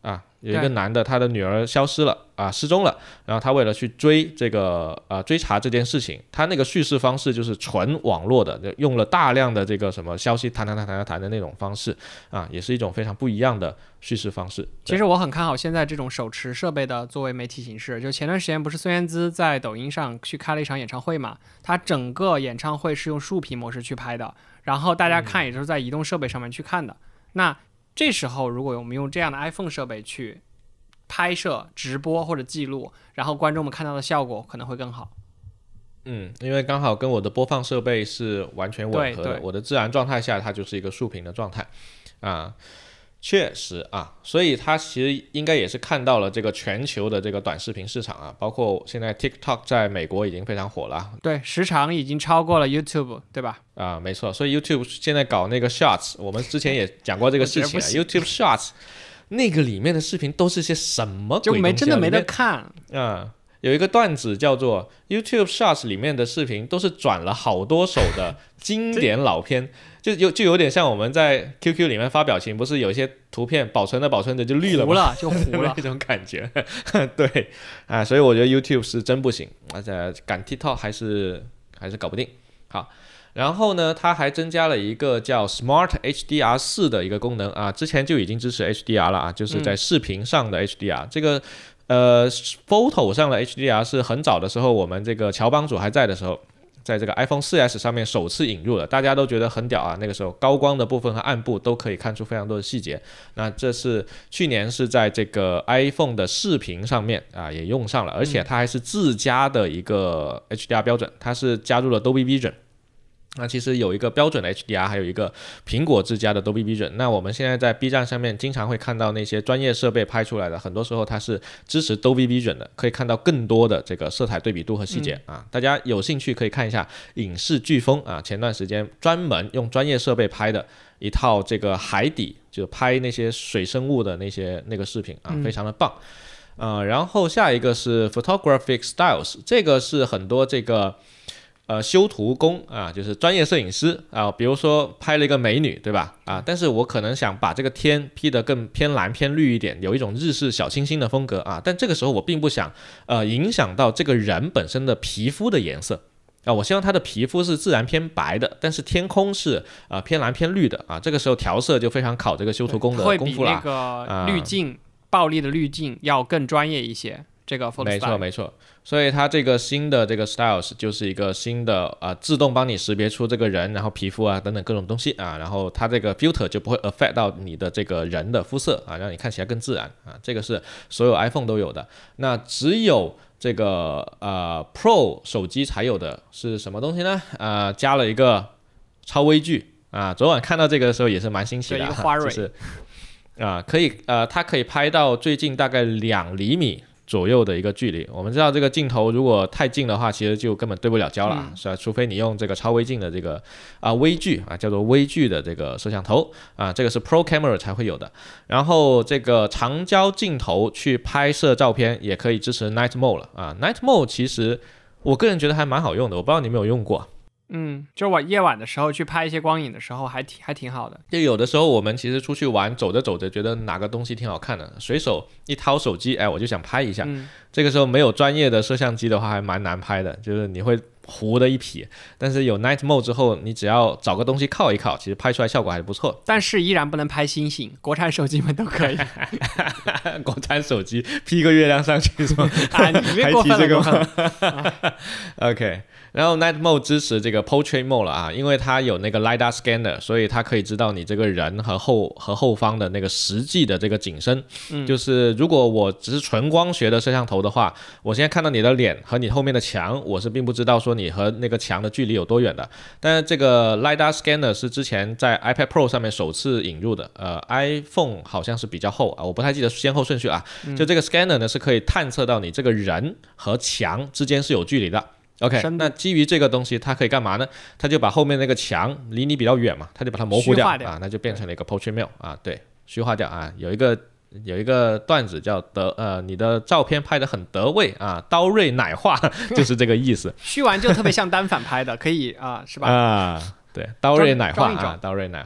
[SPEAKER 1] 啊，有一个男的，他的女儿消失了啊，失踪了，然后他为了去追这个呃追查这件事情，他那个叙事方式就是纯网络的，用了大量的这个什么消息谈谈谈谈谈的那种方式啊，也是一种非常不一样的叙事方式。
[SPEAKER 2] 其实我很看好现在这种手持设备的作为媒体形式，就前段时间不是孙燕姿在抖音上去开了一场演唱会嘛，他整个演唱会是用竖屏模式去拍的，然后大家看也就是在移动设备上面去看的。嗯、那这时候如果我们用这样的 iPhone 设备去拍摄直播或者记录，然后观众们看到的效果可能会更好。
[SPEAKER 1] 嗯，因为刚好跟我的播放设备是完全吻合的，我的自然状态下它就是一个竖屏的状态啊，确实啊，所以它其实应该也是看到了这个全球的这个短视频市场啊，包括现在 TikTok 在美国已经非常火了，
[SPEAKER 2] 对，时长已经超过了 YouTube， 对吧？
[SPEAKER 1] 啊，没错，所以 YouTube 现在搞那个 Shots， 我们之前也讲过这个事情啊YouTube Shots 那个里面的视频都是些什么鬼东西、啊、
[SPEAKER 2] 就没真的没得看
[SPEAKER 1] 啊。有一个段子叫做 YouTube Shots 里面的视频都是转了好多首的经典老片就有就有点像我们在 Q Q 里面发表情，不是有一些图片保存着保存着就绿了吗？
[SPEAKER 2] 糊了就糊了
[SPEAKER 1] 那种感觉对啊，所以我觉得 YouTube 是真不行，而且赶 TikTok 还是还是搞不定。好，然后呢它还增加了一个叫 Smart H D R 四 的一个功能啊，之前就已经支持 H D R 了啊，就是在视频上的 H D R、嗯、这个呃 Photo 上的 H D R 是很早的时候我们这个乔帮主还在的时候，在这个 iPhone 四 S 上面首次引入了，大家都觉得很屌啊，那个时候高光的部分和暗部都可以看出非常多的细节。那这是去年是在这个 iPhone 的视频上面啊也用上了，而且它还是自家的一个 H D R 标准，它是加入了 Dolby Vision。那其实有一个标准的 H D R， 还有一个苹果自家的 Dolby Vision。那我们现在在 B 站上面经常会看到那些专业设备拍出来的，很多时候它是支持 Dolby Vision 的，可以看到更多的这个色彩对比度和细节、嗯、啊。大家有兴趣可以看一下影视飓风啊，前段时间专门用专业设备拍的一套这个海底就拍那些水生物的那些那个视频啊，非常的棒。嗯、呃，然后下一个是 Photographic Styles， 这个是很多这个呃，修图工啊，就是专业摄影师啊，比如说拍了一个美女，对吧？啊，但是我可能想把这个天 P 得更偏蓝偏绿一点，有一种日式小清新的风格啊，但这个时候我并不想呃影响到这个人本身的皮肤的颜色啊，我希望他的皮肤是自然偏白的，但是天空是呃偏蓝偏绿的啊，这个时候调色就非常考这个修图工的功夫了。
[SPEAKER 2] 会比那个滤镜、啊、暴力的滤镜要更专业一些。这个
[SPEAKER 1] 没错没错，所以它这个新的这个 Styles 就是一个新的呃自动帮你识别出这个人，然后皮肤啊等等各种东西啊，然后它这个 filter 就不会 affect 到你的这个人的肤色啊，让你看起来更自然啊，这个是所有 iPhone 都有的。那只有这个呃 Pro 手机才有的是什么东西呢？呃，加了一个超微距啊，昨晚看到这个的时候也是蛮新奇的、啊，
[SPEAKER 2] 一个花蕊
[SPEAKER 1] 就是啊可以呃它可以拍到最近大概两厘米。左右的一个距离，我们知道这个镜头如果太近的话，其实就根本对不了焦了、嗯、是吧？除非你用这个超微镜的这个啊微距啊，叫做微距的这个摄像头啊，这个是 Pro Camera 才会有的。然后这个长焦镜头去拍摄照片也可以支持 Night Mode 了啊。Night Mode 其实我个人觉得还蛮好用的，我不知道你有没有用过。
[SPEAKER 2] 嗯，就是我夜晚的时候去拍一些光影的时候还挺还挺好的。
[SPEAKER 1] 就有的时候我们其实出去玩，走着走着觉得哪个东西挺好看的，随手一掏手机，哎，我就想拍一下、嗯、这个时候没有专业的摄像机的话还蛮难拍的，就是你会糊的一匹，但是有 Night Mode 之后，你只要找个东西靠一靠，其实拍出来效果还是不错。
[SPEAKER 2] 但是依然不能拍星星，国产手机们都可以
[SPEAKER 1] 国产手机 P 个月亮上去是吗？
[SPEAKER 2] 啊，你别过分了，过分了
[SPEAKER 1] OK， 然后 Night Mode 支持这个 Portrait Mode 了啊，因为它有那个 LiDAR Scanner， 所以它可以知道你这个人和后和后方的那个实际的这个景深、嗯、就是如果我只是纯光学的摄像头的话，我现在看到你的脸和你后面的墙，我是并不知道说你和那个墙的距离有多远的。但是这个 LiDAR Scanner 是之前在 iPad Pro 上面首次引入的，呃 iPhone 好像是比较后啊，我不太记得先后顺序啊、嗯、就这个 Scanner 呢是可以探测到你这个人和墙之间是有距离的。OK， 那基于这个东西它可以干嘛呢？它就把后面那个墙离你比较远嘛，它就把它模糊掉,
[SPEAKER 2] 掉
[SPEAKER 1] 啊，那就变成了一个 Portrait Mode 啊，对，虚化掉啊。有一个有一个段子叫得呃你的照片拍得很得味啊，刀锐奶化就是这个意思。
[SPEAKER 2] 虚完就特别像单反拍的，可以啊，是吧？
[SPEAKER 1] 啊，对，刀锐奶化啊，刀锐奶化。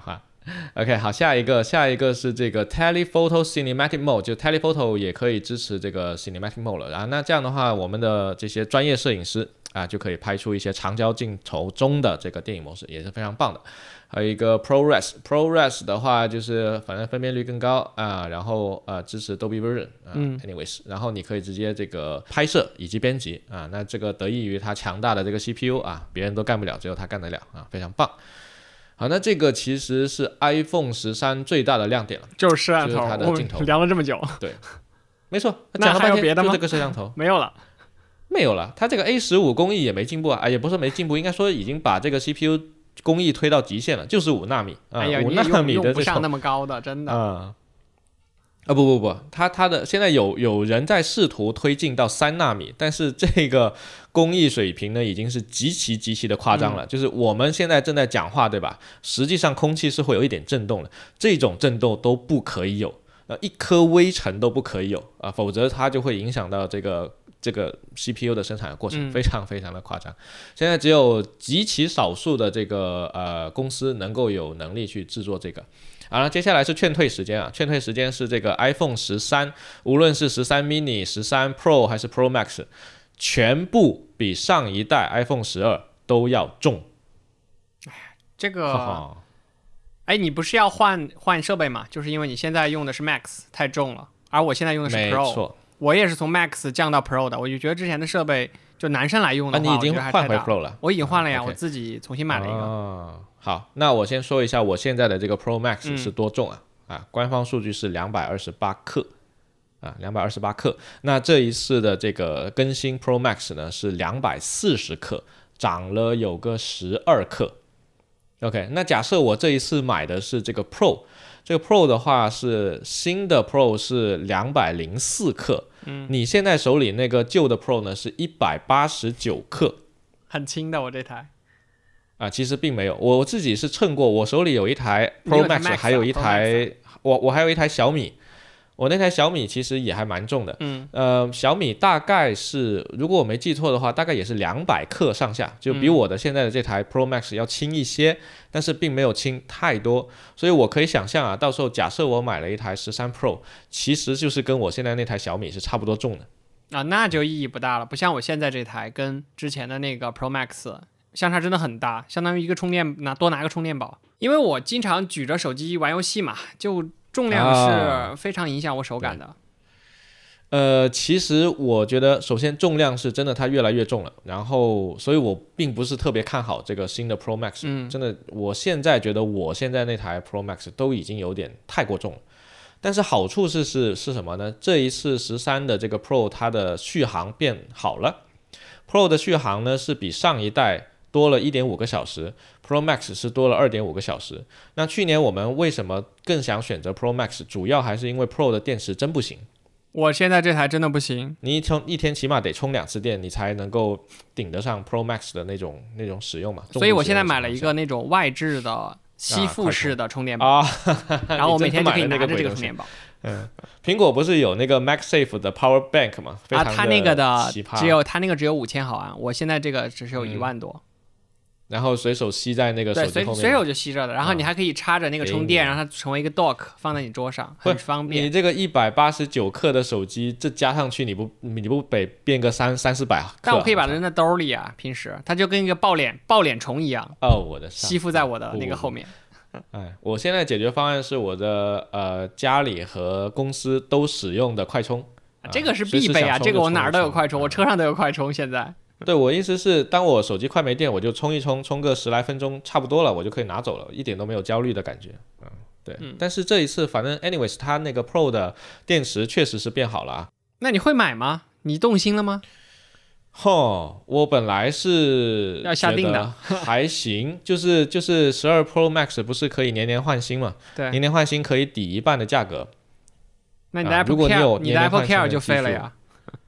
[SPEAKER 1] OK， 好，下一个，下一个是这个 Telephoto Cinematic Mode， 就 Telephoto 也可以支持这个 Cinematic Mode 了啊。那这样的话，我们的这些专业摄影师啊，就可以拍出一些长焦镜头中的这个电影模式，也是非常棒的。还有一个 ProRes，ProRes 的话就是反正分辨率更高啊，然后呃支持 Dolby Vision 啊、嗯、，anyways， 然后你可以直接这个拍摄以及编辑啊，那这个得益于它强大的这个 C P U 啊，别人都干不了，只有它干得了啊，非常棒。好，那这个其实是 iPhone 十三最大的亮点了，
[SPEAKER 2] 就是摄像头，
[SPEAKER 1] 就是它的镜头。
[SPEAKER 2] 聊了这么久，
[SPEAKER 1] 对，没错，
[SPEAKER 2] 讲了半天，
[SPEAKER 1] 就这个摄像头
[SPEAKER 2] 没有了。
[SPEAKER 1] 没有了，它这个 A 十五 工艺也没进步啊，也不是没进步，应该说已经把这个 C P U 工艺推到极限了，就是五纳米啊，
[SPEAKER 2] 哎呀，
[SPEAKER 1] 五纳米的这种
[SPEAKER 2] 用不上那么高的，真的
[SPEAKER 1] 啊啊不不不，它它的现在有有人在试图推进到三纳米，但是这个工艺水平呢已经是极其极其的夸张了、嗯，就是我们现在正在讲话，对吧？实际上空气是会有一点震动的，这种震动都不可以有，呃，一颗微尘都不可以有啊，否则它就会影响到这个。这个 C P U 的生产的过程非常非常的夸张、嗯，现在只有极其少数的这个呃公司能够有能力去制作这个。好了，接下来是劝退时间啊，劝退时间是这个 iPhone 十三，无论是十三 mini、十三 Pro 还是 Pro Max， 全部比上一代 iPhone 十二都要重。
[SPEAKER 2] 哎，这个，哎，你不是要换换设备吗？就是因为你现在用的是 Max 太重了，而我现在用的是 Pro。
[SPEAKER 1] 没错。
[SPEAKER 2] 我也是从 Max 降到 Pro 的，我就觉得之前的设备就男生来用的话，
[SPEAKER 1] 啊、你已经换回 Pro 了？
[SPEAKER 2] 我已经换了呀，
[SPEAKER 1] okay.
[SPEAKER 2] 我自己重新买了一个。
[SPEAKER 1] 哦，好，那我先说一下我现在的这个 Pro Max 是多重啊？嗯、啊，官方数据是两百二十八克啊，两百二十八克。那这一次的这个更新 Pro Max 呢是两百四十克，涨了有个十二克。OK， 那假设我这一次买的是这个 Pro。这个 Pro 的话是新的 Pro 是两百零四克、嗯，你现在手里那个旧的 Pro 呢是一百八十九克，
[SPEAKER 2] 很轻的我这台
[SPEAKER 1] 啊，其实并没有，我自己是称过，我手里有一台 Pro Max，, Max 还有一台我我还有一台小米。我那台小米其实也还蛮重的，嗯，呃，小米大概是，如果我没记错的话，大概也是两百克上下，就比我的现在的这台 Pro Max 要轻一些，嗯、但是并没有轻太多，所以我可以想象啊，到时候假设我买了一台十三 Pro， 其实就是跟我现在那台小米是差不多重的，
[SPEAKER 2] 啊，那就意义不大了，不像我现在这台跟之前的那个 Pro Max 相差真的很大，相当于一个充电拿多拿个充电宝，因为我经常举着手机玩游戏嘛，就。重量是非常影响我手感的、啊、
[SPEAKER 1] 呃，其实我觉得首先重量是真的它越来越重了，然后所以我并不是特别看好这个新的 Pro Max、嗯、真的我现在觉得我现在那台 Pro Max 都已经有点太过重了，但是好处是是是什么呢？这一次十三的这个 Pro 它的续航变好了， Pro 的续航呢是比上一代多了 一点五个小时， Pro Max 是多了 二点五个小时。那去年我们为什么更想选择 Pro Max， 主要还是因为 Pro 的电池真不行。
[SPEAKER 2] 我现在这台真的不行，
[SPEAKER 1] 你一充一天起码得充两次电，你才能够顶得上 Pro Max 的那种那种使用嘛。
[SPEAKER 2] 所以我现在买了一个那种外置的吸附式的充电宝，啊、然后我每天就可以拿着这个充电宝。
[SPEAKER 1] 嗯，苹果不是有那个 MagSafe 的 Power Bank 吗？非常的奇葩。啊，它那个的
[SPEAKER 2] 只有它那个只有五千毫安，我现在这个只是有一万多。嗯，
[SPEAKER 1] 然后随手吸在那个手机后面，
[SPEAKER 2] 对，随随手就吸着的。然后你还可以插着那个充电，让它成为一个 dock 放在你桌上，很方便。
[SPEAKER 1] 你这个一百八十九克的手机，这加上去你不你不得变个三三四百克？
[SPEAKER 2] 但我可以把它扔在兜里啊，平时它就跟一个抱脸抱脸虫一样。
[SPEAKER 1] 哦，我的
[SPEAKER 2] 吸附在我的那个后面。
[SPEAKER 1] 哎，我现在解决方案是我的呃家里和公司都使用的快充，
[SPEAKER 2] 啊、这个是必备啊，这个我哪儿都有快充，我车上都有快充现在。
[SPEAKER 1] 对，我意思是当我手机快没电，我就充一充，充个十来分钟差不多了，我就可以拿走了，一点都没有焦虑的感觉。嗯，对。嗯、但是这一次反正 anyways 它那个 Pro 的电池确实是变好了啊。
[SPEAKER 2] 那你会买吗？你动心了吗？
[SPEAKER 1] 吼，我本来是
[SPEAKER 2] 要下定的，
[SPEAKER 1] 还行，就是就是十二 Pro Max 不是可以年年换新嘛？
[SPEAKER 2] 对，
[SPEAKER 1] 年年换新可以抵一半的价格。
[SPEAKER 2] 那你的 Apple Care，、啊、你, 你的 Apple Care 就废了呀。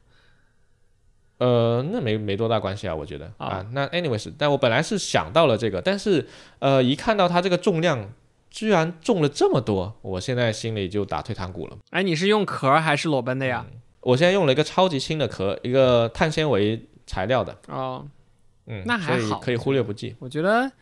[SPEAKER 1] 呃，那没没多大关系啊，我觉得、哦、啊。那 anyways， 但我本来是想到了这个，但是呃，一看到它这个重量居然重了这么多，我现在心里就打退堂鼓了。
[SPEAKER 2] 哎，你是用壳还是裸奔的呀？
[SPEAKER 1] 嗯，我现在用了一个超级轻的壳，一个碳纤维材料的。
[SPEAKER 2] 哦，
[SPEAKER 1] 嗯，
[SPEAKER 2] 那还好，
[SPEAKER 1] 所以可以忽略不计。
[SPEAKER 2] 我觉得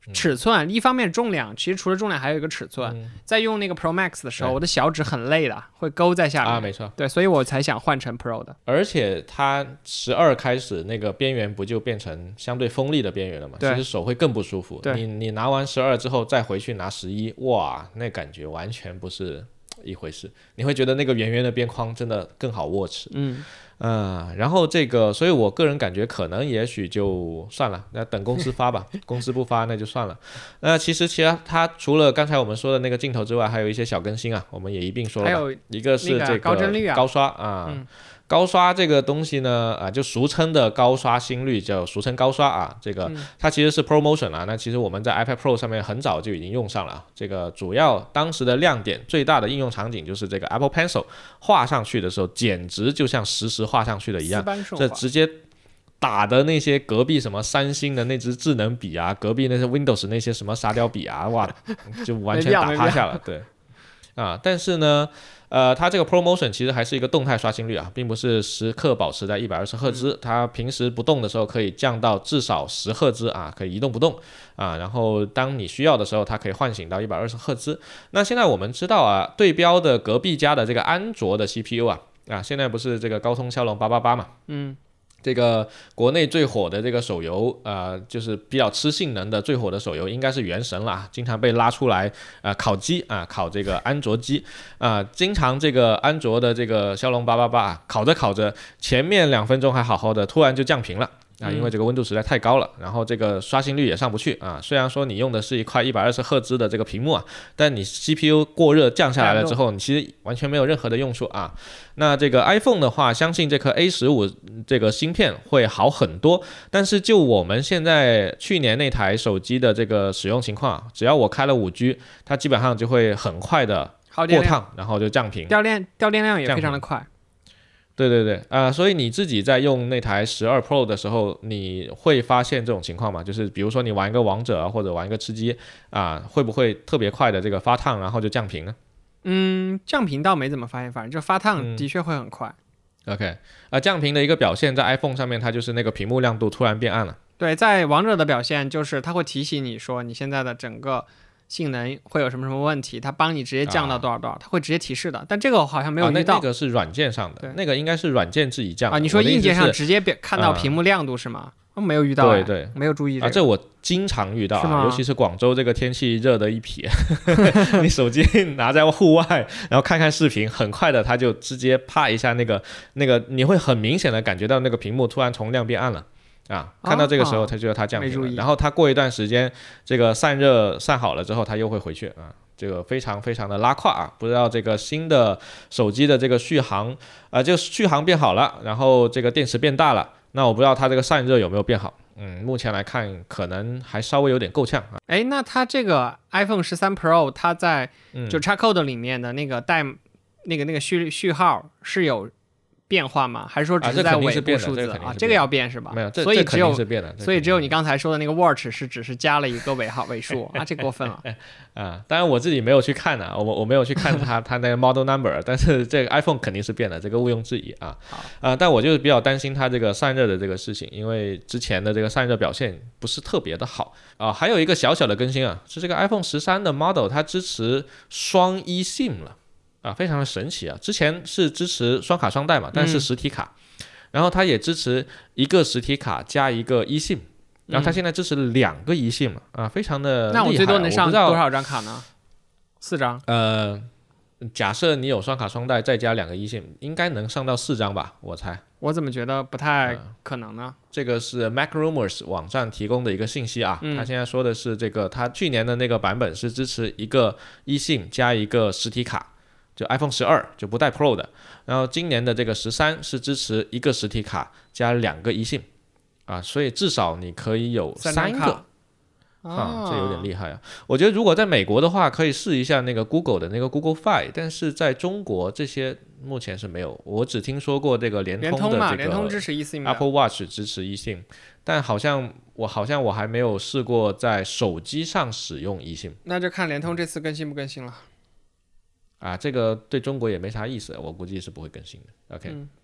[SPEAKER 2] 尺寸、嗯、一方面重量，其实除了重量还有一个尺寸、嗯、在用那个 Pro Max 的时候我的小指很累的，会勾在下面
[SPEAKER 1] 啊，没错，
[SPEAKER 2] 对，所以我才想换成 Pro 的。
[SPEAKER 1] 而且它十二开始那个边缘不就变成相对锋利的边缘了吗？其实手会更不舒服。你你拿完十二之后再回去拿十一，哇，那感觉完全不是一回事，你会觉得那个圆圆的边框真的更好握持。
[SPEAKER 2] 嗯
[SPEAKER 1] 呃，然后这个，所以我个人感觉可能也许就算了，那等公司发吧，公司不发那就算了。那其实其实它除了刚才我们说的那个镜头之外，还有一些小更新啊，我们也一并说了吧。
[SPEAKER 2] 还有
[SPEAKER 1] 一个是这个
[SPEAKER 2] 高帧率啊，
[SPEAKER 1] 高刷啊。
[SPEAKER 2] 嗯
[SPEAKER 1] 高刷这个东西呢，啊，就俗称的高刷新率，叫俗称高刷啊。这个它其实是 ProMotion 啊，那其实我们在 iPad Pro 上面很早就已经用上了。这个主要当时的亮点，最大的应用场景就是这个 Apple Pencil 画上去的时候，简直就像实时画上去的一样，这直接打的那些隔壁什么三星的那支智能笔啊，隔壁那些 Windows 那些什么沙雕笔啊，哇，就完全打趴下了，对。啊，但是呢，呃，它这个 ProMotion 其实还是一个动态刷新率啊，并不是时刻保持在一百二十赫兹，它平时不动的时候可以降到至少十赫兹啊，可以一动不动啊，然后当你需要的时候，它可以唤醒到一百二十赫兹。那现在我们知道啊，对标的隔壁家的这个安卓的 C P U 啊，啊，现在不是这个高通骁龙八八八嘛，
[SPEAKER 2] 嗯。
[SPEAKER 1] 这个国内最火的这个手游，呃，就是比较吃性能的最火的手游，应该是《原神》啦，经常被拉出来啊、呃、烤机啊，烤这个安卓机啊、呃，经常这个安卓的这个骁龙八八八烤着烤着，前面两分钟还好好的，突然就降频了。啊，因为这个温度实在太高了，然后这个刷新率也上不去啊。虽然说你用的是一块一百二十赫兹的这个屏幕啊，但你 C P U 过热降下来了之后，你其实完全没有任何的用处啊。那这个 iPhone 的话，相信这颗 A 十五 这个芯片会好很多，但是就我们现在去年那台手机的这个使用情况，只要我开了 五 G， 它基本上就会很快的过烫，然后就降频，
[SPEAKER 2] 掉电掉电量也非常的快。
[SPEAKER 1] 对对对啊、呃，所以你自己在用那台十二 Pro 的时候，你会发现这种情况吗？就是比如说你玩一个王者或者玩一个吃鸡啊、呃，会不会特别快的这个发烫，然后就降频呢？
[SPEAKER 2] 嗯，降频倒没怎么发现，反正就发烫的确会很快。
[SPEAKER 1] 嗯、OK， 啊、呃，降频的一个表现在 iPhone 上面，它就是那个屏幕亮度突然变暗了。
[SPEAKER 2] 对，在王者的表现就是它会提醒你说你现在的整个性能会有什么什么问题，它帮你直接降到多少多少，它、啊、会直接提示的。但这个我好像没有遇到。
[SPEAKER 1] 啊、那, 那个是软件上的，那个应该是软件自己降的。
[SPEAKER 2] 啊，你说硬件上直接看到屏幕亮度是吗？我、啊、没有遇到、哎，
[SPEAKER 1] 对对，
[SPEAKER 2] 没有注意、这个。
[SPEAKER 1] 啊，这我经常遇到、啊，尤其是广州这个天气热的一撇，你手机拿在户外，然后看看视频，很快的它就直接啪一下，那个那个你会很明显的感觉到那个屏幕突然从亮变暗了。啊，看到这个时候，它就要它降频了、哦，然后它过一段时间，这个散热散好了之后，它又会回去啊，这个非常非常的拉胯啊。不知道这个新的手机的这个续航啊、呃，就续航变好了，然后这个电池变大了，那我不知道它这个散热有没有变好。嗯，目前来看可能还稍微有点够呛啊。
[SPEAKER 2] 哎，那它这个 iPhone 十三 Pro 它在就 Xcode 里面的那个带、嗯、那个那个序序号是有变化吗？还是说只是在尾部数字啊？
[SPEAKER 1] 啊
[SPEAKER 2] 这个要变是吧？
[SPEAKER 1] 没有，这
[SPEAKER 2] 所以只有
[SPEAKER 1] 是变的，
[SPEAKER 2] 所以只有你刚才说的那个 Watch 是只是加了一个尾号尾数啊，这过分了
[SPEAKER 1] 啊！当然我自己没有去看啊，我我没有去看它它那个 model number， 但是这个 iPhone 肯定是变的，这个毋庸置疑啊啊！但我就是比较担心它这个散热的这个事情，因为之前的这个散热表现不是特别的好啊。还有一个小小的更新啊，是这个 iPhone 十三的 model 它支持双 eSIM 了。啊，非常的神奇啊！之前是支持双卡双待嘛，但是实体卡，嗯、然后它也支持一个实体卡加一个 eSIM， 然后它现在支持两个 eSIM 了啊，非常的厉害。
[SPEAKER 2] 那我最多能上多少张卡呢？四张。
[SPEAKER 1] 呃，假设你有双卡双待再加两个 eSIM， 应该能上到四张吧？我猜。
[SPEAKER 2] 我怎么觉得不太可能呢？
[SPEAKER 1] 呃、这个是 MacRumors 网站提供的一个信息啊，
[SPEAKER 2] 嗯、
[SPEAKER 1] 他现在说的是这个，他去年的那个版本是支持一个 eSIM 加一个实体卡。就 iPhone 十二就不带 Pro 的，然后今年的这个十三是支持一个实体卡加两个 eSIM 啊，所以至少你可以有三个啊，这有点厉害啊！我觉得如果在美国的话，可以试一下那个 Google 的那个 Google Fi， 但是在中国这些目前是没有，我只听说过这个联通的这个
[SPEAKER 2] 联通支持 eSIM，
[SPEAKER 1] Apple Watch 支持 eSIM， 但好像我好像我还没有试过在手机上使用 eSIM，
[SPEAKER 2] 那就看联通这次更新不更新了。
[SPEAKER 1] 啊，这个对中国也没啥意思，我估计是不会更新的。OK，、嗯、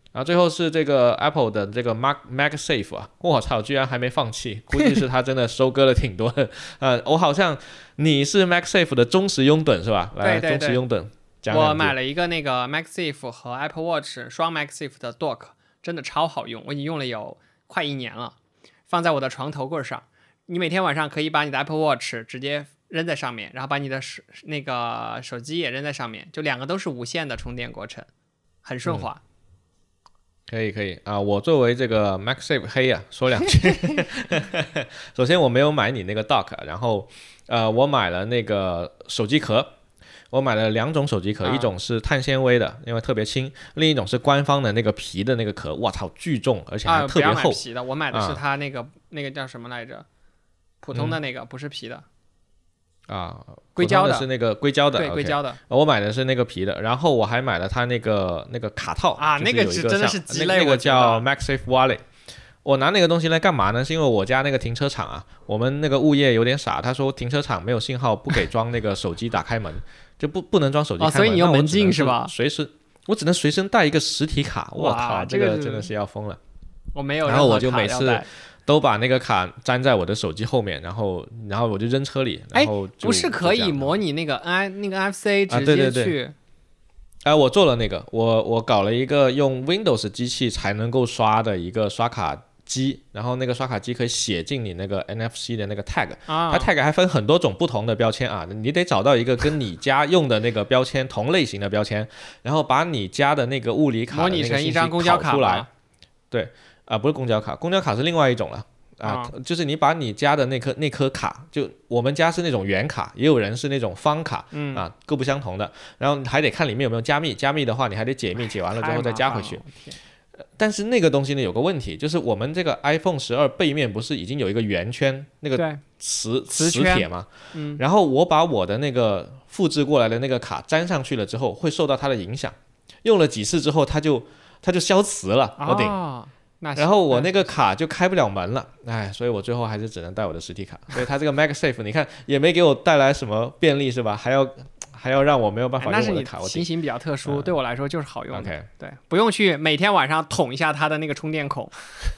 [SPEAKER 1] 然后最后是这个 Apple 的这个 Mac MagSafe 啊，我操，居然还没放弃，估计是他真的收割了挺多的。呃，我好像你是 MagSafe 的忠实拥趸是吧？来，
[SPEAKER 2] 对对对，
[SPEAKER 1] 忠实拥趸。
[SPEAKER 2] 我买了一个那个 MagSafe 和 Apple Watch 双 MagSafe 的 Dock， 真的超好用，我已经用了有快一年了，放在我的床头柜上。你每天晚上可以把你的 Apple Watch 直接扔在上面，然后把你的手那个手机也扔在上面，就两个都是无线的充电过程，很顺滑。嗯，
[SPEAKER 1] 可以可以啊，我作为这个 MagSafe 黑啊，说两句。首先我没有买你那个 Dock， 然后呃，我买了那个手机壳，我买了两种手机壳，啊、一种是碳纤维的，因为特别轻；另一种是官方的那个皮的那个壳，我操，巨重，而且还特别厚。啊、不要买
[SPEAKER 2] 皮的，我买的是它那个、啊、那个叫什么来着？普通的那个、嗯、不是皮的。
[SPEAKER 1] 啊，
[SPEAKER 2] 硅胶的
[SPEAKER 1] 是那个硅胶的，
[SPEAKER 2] 对，硅胶的。
[SPEAKER 1] 我买的是那个皮的，然后我还买了它那个那个卡套
[SPEAKER 2] 啊，那个是真的是鸡肋，
[SPEAKER 1] 那个叫 MagSafe Wallet。我拿那个东西来干嘛呢？是因为我家那个停车场啊，我们那个物业有点傻，他说停车场没有信号，不给装那个手机打开门，就不不能装手机开门。
[SPEAKER 2] 哦，所以你有门禁是吧？
[SPEAKER 1] 随时，我只能随身带一个实体卡。我靠，这个真的是要疯了。
[SPEAKER 2] 我没有，
[SPEAKER 1] 然后我就每次都把那个卡粘在我的手机后面，然后然后我就扔车里，然后就
[SPEAKER 2] 不是可以模拟那个 N 那个 F C 直接去？啊、对对对。
[SPEAKER 1] 哎、呃，我做了那个，我我搞了一个用 Windows 机器才能够刷的一个刷卡机，然后那个刷卡机可以写进你那个 N F C 的那个 tag，、啊、它 tag 还分很多种不同的标签啊，你得找到一个跟你家用的那个标签同类型的标签，然后把你家的那个物理卡的那个信息拷出来。对啊、呃，不是公交卡，公交卡是另外一种了。啊、呃，就是你把你家的那颗那颗卡，就我们家是那种圆卡，也有人是那种方卡，嗯啊，各不相同的。然后还得看里面有没有加密，加密的话你还得解密，解完了之后再加回去。但是那个东西呢有个问题，就是我们这个 iPhone 十二背面不是已经有一个圆圈，那个磁磁铁吗？嗯。然后我把我的那个复制过来的那个卡粘上去了之后，会受到它的影响。用了几次之后，它就它就消磁了，我顶。哦，然后我那个卡就开不了门了，哎，所以我最后还是只能带我的实体卡。所以它这个 MagSafe 你看也没给我带来什么便利是吧？还要还要让我没有办法用我的卡。
[SPEAKER 2] 那是你情形比较特殊，
[SPEAKER 1] 嗯、
[SPEAKER 2] 对我来说就是好用的。
[SPEAKER 1] Okay.
[SPEAKER 2] 对，不用去每天晚上捅一下它的那个充电孔。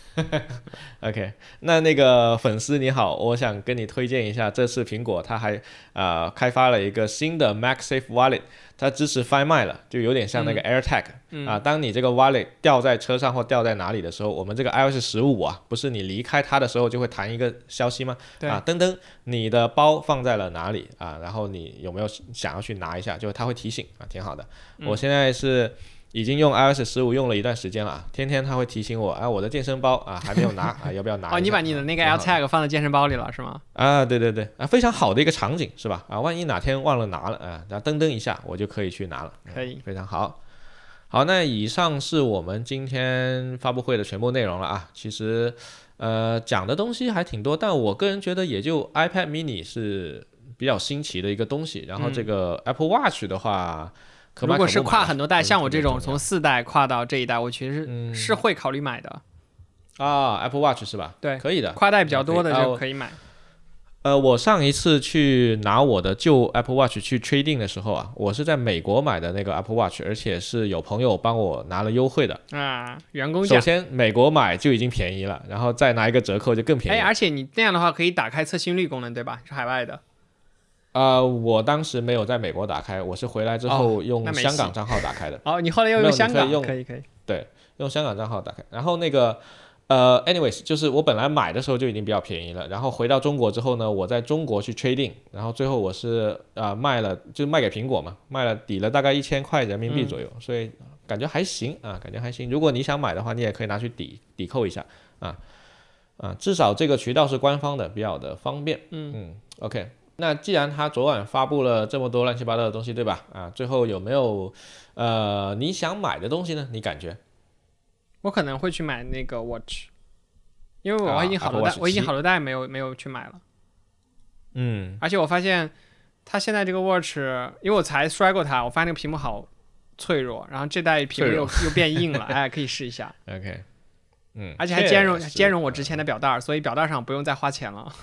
[SPEAKER 1] OK， 那那个粉丝你好，我想跟你推荐一下，这次苹果它还呃开发了一个新的 MagSafe Wallet， 它支持 Find My 了，就有点像那个 AirTag、嗯、啊。当你这个 Wallet 掉在车上或掉在哪里的时候，我们这个 iOS 十五啊，不是你离开它的时候就会弹一个消息吗？
[SPEAKER 2] 对
[SPEAKER 1] 啊，噔噔，你的包放在了哪里啊？然后你有没有想要去拿一下？就它会提醒啊，挺好的。嗯、我现在是。已经用 iOS 十五用了一段时间了，天天它会提醒我，啊，我的健身包啊还没有拿啊，要不要拿一下？
[SPEAKER 2] 哦，你把你的那个 AirTag 放在健身包里了是吗？
[SPEAKER 1] 啊，对对对，啊，非常好的一个场景是吧？啊，万一哪天忘了拿了啊，然后噔噔一下我就可以去拿了，
[SPEAKER 2] 可以，
[SPEAKER 1] 嗯、非常好。好，那以上是我们今天发布会的全部内容了啊。其实，呃，讲的东西还挺多，但我个人觉得也就 iPad mini 是比较新奇的一个东西，然后这个 Apple Watch 的话。嗯
[SPEAKER 2] 如果是跨很多代，像我这种从四代跨到这一代，我其实是、嗯、是会考虑买的。
[SPEAKER 1] 啊 ，Apple Watch 是吧？
[SPEAKER 2] 对，
[SPEAKER 1] 可以的。
[SPEAKER 2] 跨代比较多的就可以买。
[SPEAKER 1] 呃，我上一次去拿我的旧 Apple Watch 去 trading 的时候啊，我是在美国买的那个 Apple Watch， 而且是有朋友帮我拿了优惠的
[SPEAKER 2] 啊，员工价。
[SPEAKER 1] 首先美国买就已经便宜了，然后再拿一个折扣就更便宜。
[SPEAKER 2] 哎，而且你那样的话可以打开测心率功能，对吧？是海外的。
[SPEAKER 1] 呃，我当时没有在美国打开，我是回来之后用香港账号打开的。
[SPEAKER 2] 哦，哦你后来又用香港？
[SPEAKER 1] 可
[SPEAKER 2] 可以可以。
[SPEAKER 1] 对，用香港账号打开。然后那个呃 ，anyways， 就是我本来买的时候就已经比较便宜了，然后回到中国之后呢，我在中国去 trading， 然后最后我是呃卖了，就卖给苹果嘛，卖了抵了大概一千块人民币左右，嗯、所以感觉还行啊，感觉还行。如果你想买的话，你也可以拿去抵抵扣一下啊啊，至少这个渠道是官方的，比较的方便。嗯嗯 ，OK。那既然他昨晚发布了这么多乱七八糟的东西，对吧？啊，最后有没有呃你想买的东西呢？你感觉？
[SPEAKER 2] 我可能会去买那个 Watch， 因为我已经好多代，啊、我已经好多代没有没有去买了。
[SPEAKER 1] 嗯，
[SPEAKER 2] 而且我发现它现在这个 Watch， 因为我才摔过它，我发现那个屏幕好脆弱，然后这代屏幕又又变硬了，哎，可以试一下。
[SPEAKER 1] OK。嗯，
[SPEAKER 2] 而且还兼容兼容我之前的表带，所以表带上不用再花钱了。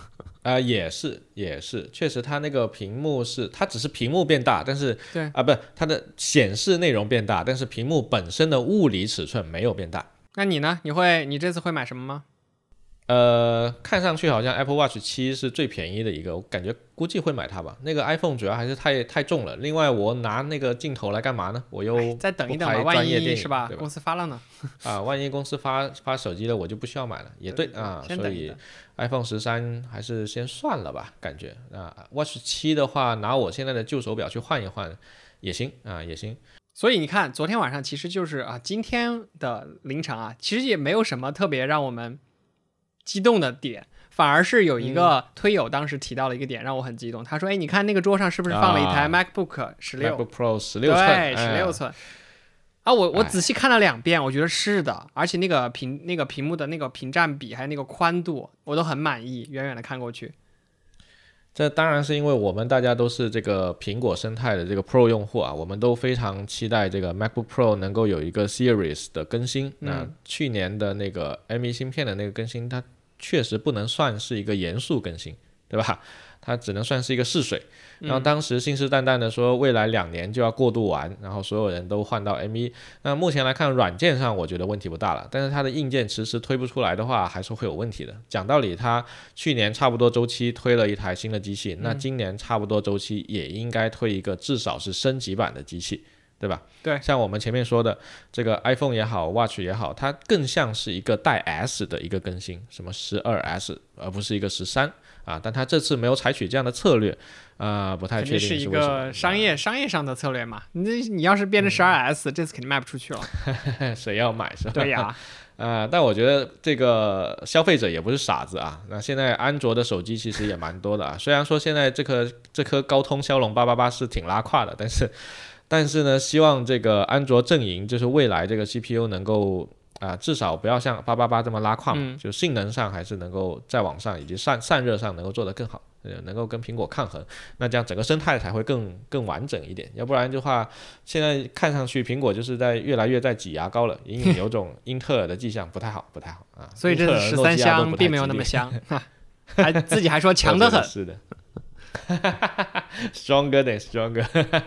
[SPEAKER 1] 呃，也是也是，确实它那个屏幕是它只是屏幕变大，但是
[SPEAKER 2] 对
[SPEAKER 1] 啊，不是它的显示内容变大，但是屏幕本身的物理尺寸没有变大。
[SPEAKER 2] 那你呢？你会你这次会买什么吗？
[SPEAKER 1] 呃，看上去好像 Apple Watch 七是最便宜的一个，我感觉估计会买它吧。那个 iPhone 主要还是太太重了，另外我拿那个镜头来干嘛呢？我又
[SPEAKER 2] 再等一等吧，万一是吧？公司发了呢？
[SPEAKER 1] 啊，万一公司发发手机了，我就不需要买了，也对啊。所以 iPhone 十三还是先算了吧，感觉啊 ，Watch 七的话，拿我现在的旧手表去换一换也行啊，也行。
[SPEAKER 2] 所以你看，昨天晚上其实就是啊，今天的凌晨啊，其实也没有什么特别让我们激动的点，反而是有一个推友当时提到了一个点，让我很激动。他说：“哎，你看那个桌上是不是放了一台 MacBook 十六、
[SPEAKER 1] 啊、MacBook Pro 十六寸？
[SPEAKER 2] 对，十六寸。啊，我我仔细看了两遍，我觉得是的，而且那个屏那个屏幕的那个屏占比还有那个宽度，我都很满意。远远的看过去，
[SPEAKER 1] 这当然是因为我们大家都是这个苹果生态的这个 Pro 用户啊，我们都非常期待这个 MacBook Pro 能够有一个 Series 的更新。嗯、那去年的那个 M 一 芯片的那个更新，它确实不能算是一个严肃更新，对吧？它只能算是一个试水。然后当时信誓旦旦的说未来两年就要过渡完，然后所有人都换到 M 一。那目前来看，软件上我觉得问题不大了，但是它的硬件迟迟推不出来的话，还是会有问题的。讲道理，它去年差不多周期推了一台新的机器，那今年差不多周期也应该推一个至少是升级版的机器。对吧？
[SPEAKER 2] 对，
[SPEAKER 1] 像我们前面说的这个 iPhone 也好 Watch 也好，它更像是一个带 S 的一个更新，什么 十二 S 而不是一个十三啊，但它这次没有采取这样的策略啊、呃，不太确定是为什么。
[SPEAKER 2] 是一个商业、啊、商业上的策略嘛，你你要是变成 十二 S、嗯、这次肯定卖不出去了。
[SPEAKER 1] 谁要买是吧？
[SPEAKER 2] 对呀。
[SPEAKER 1] 呃，但我觉得这个消费者也不是傻子啊。那现在安卓的手机其实也蛮多的啊，虽然说现在这颗这颗高通骁龙八八八是挺拉胯的，但是但是呢，希望这个安卓阵营就是未来这个 C P U 能够啊、呃，至少不要像八八八这么拉胯嘛、嗯，就性能上还是能够再往上，以及散散热上能够做得更好，能够跟苹果抗衡，那这样整个生态才会更更完整一点。要不然的话，现在看上去苹果就是在越来越在挤牙膏了，隐隐有种英特尔的迹象，不太好，不太好啊。
[SPEAKER 2] 所以这十三香并没有那么香，还自己还说强得很。
[SPEAKER 1] 是的。stronger than stronger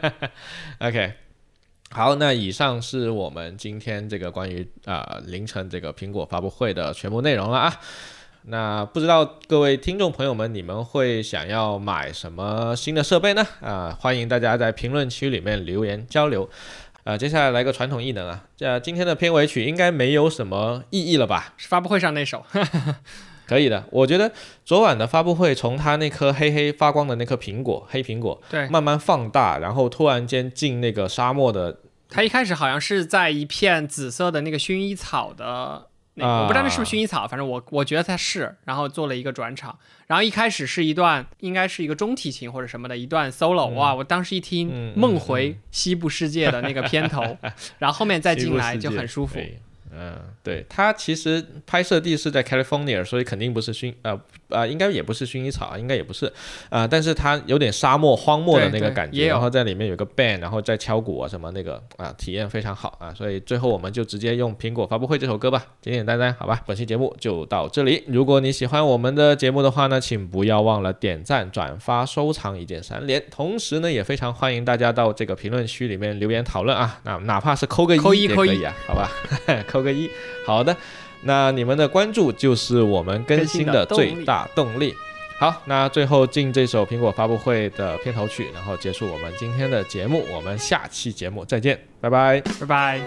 [SPEAKER 1] OK 好，那以上是我们今天这个关于、呃、凌晨这个苹果发布会的全部内容了啊。那不知道各位听众朋友们，你们会想要买什么新的设备呢？啊、欢迎大家在评论区里面留言交流。呃，接下来来个传统异能啊，这今天的片尾曲应该没有什么意义了吧？
[SPEAKER 2] 是发布会上那首。
[SPEAKER 1] 可以的，我觉得昨晚的发布会从它那颗黑黑发光的那颗苹果黑苹果，
[SPEAKER 2] 对，
[SPEAKER 1] 慢慢放大，然后突然间进那个沙漠的，
[SPEAKER 2] 它一开始好像是在一片紫色的那个薰衣草的那个、啊、我不知道那是不是薰衣草，反正我我觉得它是，然后做了一个转场，然后一开始是一段应该是一个中提琴或者什么的一段 solo、嗯、哇，我当时一听、嗯、梦回西部世界的那个片头、嗯、然后后面再进来就很舒服。
[SPEAKER 1] 嗯，对，它其实拍摄地是在 California， 所以肯定不是薰呃呃，应该也不是薰衣草，应该也不是，呃，但是它有点沙漠荒漠的那个感觉，然后在里面有个 band， 然后再敲鼓啊什么那个啊，体验非常好啊，所以最后我们就直接用苹果发布会这首歌吧，简简单单，好吧，本期节目就到这里。如果你喜欢我们的节目的话呢，请不要忘了点赞、转发、收藏，一键三连。同时呢，也非常欢迎大家到这个评论区里面留言讨论啊，那哪怕是扣个一也可以啊，好吧，扣个一，好的，那你们的关注就是我们更新的最大动力。好，那最后进这首苹果发布会的片头曲，然后结束我们今天的节目，我们下期节目再见，拜拜，
[SPEAKER 2] 拜拜。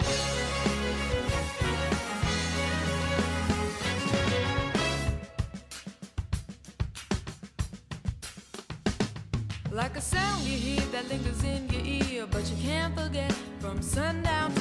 [SPEAKER 3] Like a sound you hear that lingers in your ear, but you can't forget from sundown